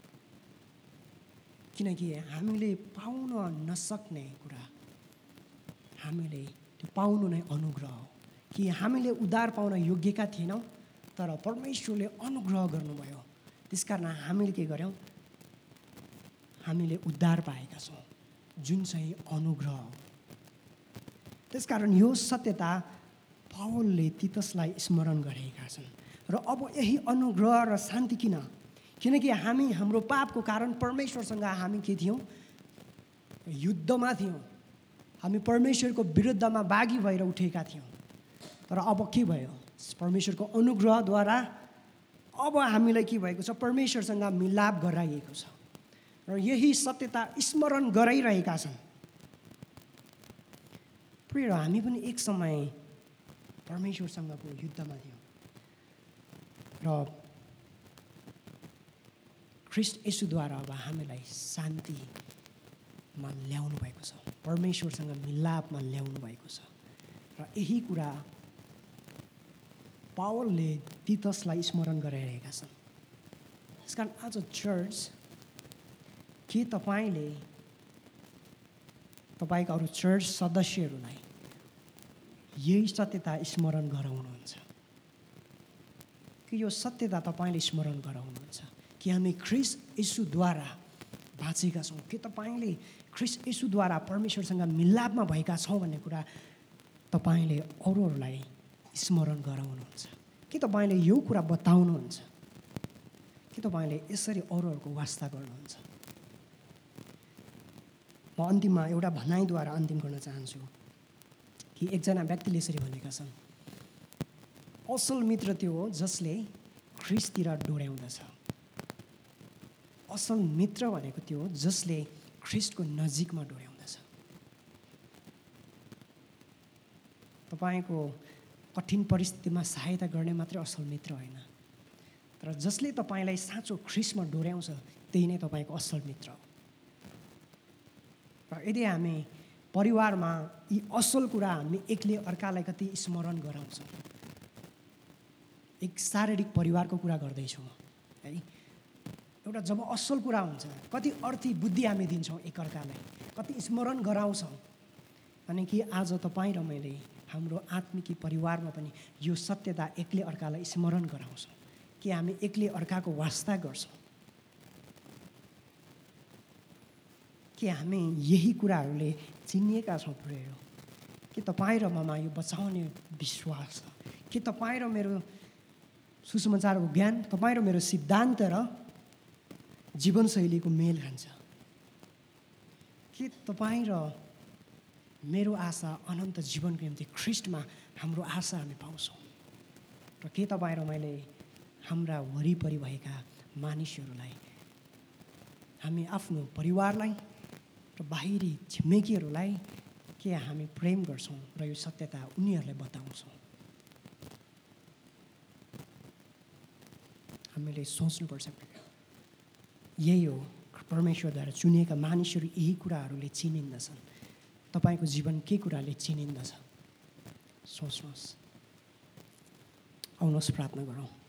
किनकि हामीले पाउन नसक्ने कुरा हामीले त्यो पाउनु नै अनुग्रह हो। कि हामीले उद्धार पाउन योग्यका थिएनौँ, तर परमेश्वरले अनुग्रह गर्नुभयो। त्यसकारण हामीले के गर्यौँ, हामीले उद्धार पाएका छौँ, जुन चाहिँ अनुग्रह हो। त्यसकारण यो सत्यता पावलले तीतसलाई स्मरण गरेका छन्। र अब यही अनुग्रह र शान्ति किनकि हामी हाम्रो पापको कारण परमेश्वरसँग हामी के थियौँ, युद्धमा थियौँ। हामी परमेश्वरको विरुद्धमा बागी भएर उठेका थियौँ। तर अब के भयो, परमेश्वरको अनुग्रहद्वारा अब हामीलाई के भएको छ, परमेश्वरसँग मिलाप गराइएको छ र यही सत्यता स्मरण गराइरहेका छन्। प्रिय, हामी पनि एक समय परमेश्वरसँगको युद्धमा थियौँ र ख्रिस्ट येशूद्वारा अब हामीलाई शान्तिमा ल्याउनु भएको छ, परमेश्वरसँग मिलापमा ल्याउनु भएको छ। र यही कुरा पावलले तीतसलाई स्मरण गराइरहेका छन्। त्यसकारण आज चर्च, के तपाईँले तपाईँका अरू चर्च सदस्यहरूलाई यही सत्यता स्मरण गराउनुहुन्छ कि यो सत्यता तपाईँले स्मरण गराउनुहुन्छ कि हामी ख्रिस्ट येशूद्वारा बाँचेका छौँ? के तपाईँले ख्रिस्ट येशूद्वारा परमेश्वरसँग मिलापमा भएका छौँ भन्ने कुरा तपाईँले अरूहरूलाई स्मरण गराउनुहुन्छ कि तपाईँले यो कुरा बताउनुहुन्छ कि तपाईँले यसरी अरूहरूको वास्ता गर्नुहुन्छ? म अन्तिममा एउटा भनाइद्वारा अन्तिम गर्न चाहन्छु कि एकजना व्यक्तिले यसरी भनेका छन्, असल मित्र त्यो हो जसले ख्रिस्टतिर डोर्याउँदछ। असल मित्र भनेको त्यो हो जसले ख्रिस्टको नजिकमा डोर्याउँदछ। तपाईँको कठिन परिस्थितिमा सहायता गर्ने मात्रै असल मित्र होइन, तर जसले तपाईँलाई साँचो ख्रिस्टमा डोर्याउँछ त्यही नै तपाईँको असल मित्र हो। र यदि हामी परिवारमा यी असल कुरा हामी एकले अर्कालाई कति स्मरण गराउँछौँ, एक शारीरिक परिवारको कुरा गर्दैछु म है, एउटा जब असल कुरा हुन्छ कति अर्थी बुद्धि हामी दिन्छौँ एकअर्कालाई, कति स्मरण गराउँछौँ। अनि कि आज तपाईँ र मैले हाम्रो आत्मिकी परिवारमा पनि यो सत्यता एकले अर्कालाई स्मरण गराउँछौँ कि हामी एकले अर्काको वास्ता गर्छौँ, कि हामी यही कुराहरूले चिनिएका छौँ प्रियहरू, कि तपाईँ र ममा यो बचाउने विश्वास छ, कि तपाईँ र मेरो सुसमाचारको ज्ञान, तपाईँ र मेरो सिद्धान्त र जीवनशैलीको मेल खान्छ, कि तपाईँ र मेरो आशा अनन्त जीवनको निम्ति ख्रिस्टमा हाम्रो आशा हामी पाउँछौँ। र के तपाईँ र मैले हाम्रा वरिपरि भएका मानिसहरूलाई, हामी आफ्नो परिवारलाई र बाहिरी छिमेकीहरूलाई के हामी प्रेम गर्छौँ र यो सत्यता उनीहरूलाई बताउँछौँ। हामीले सोच्नुपर्छ यही हो, परमेश्वरद्वारा चुनिएका मानिसहरू यही कुराहरूले चिनिन्दछन्। तपाईँको जीवन के कुराले चिनिन्दछ? सोच्नुहोस्। आउनुहोस् प्रार्थना गरौँ।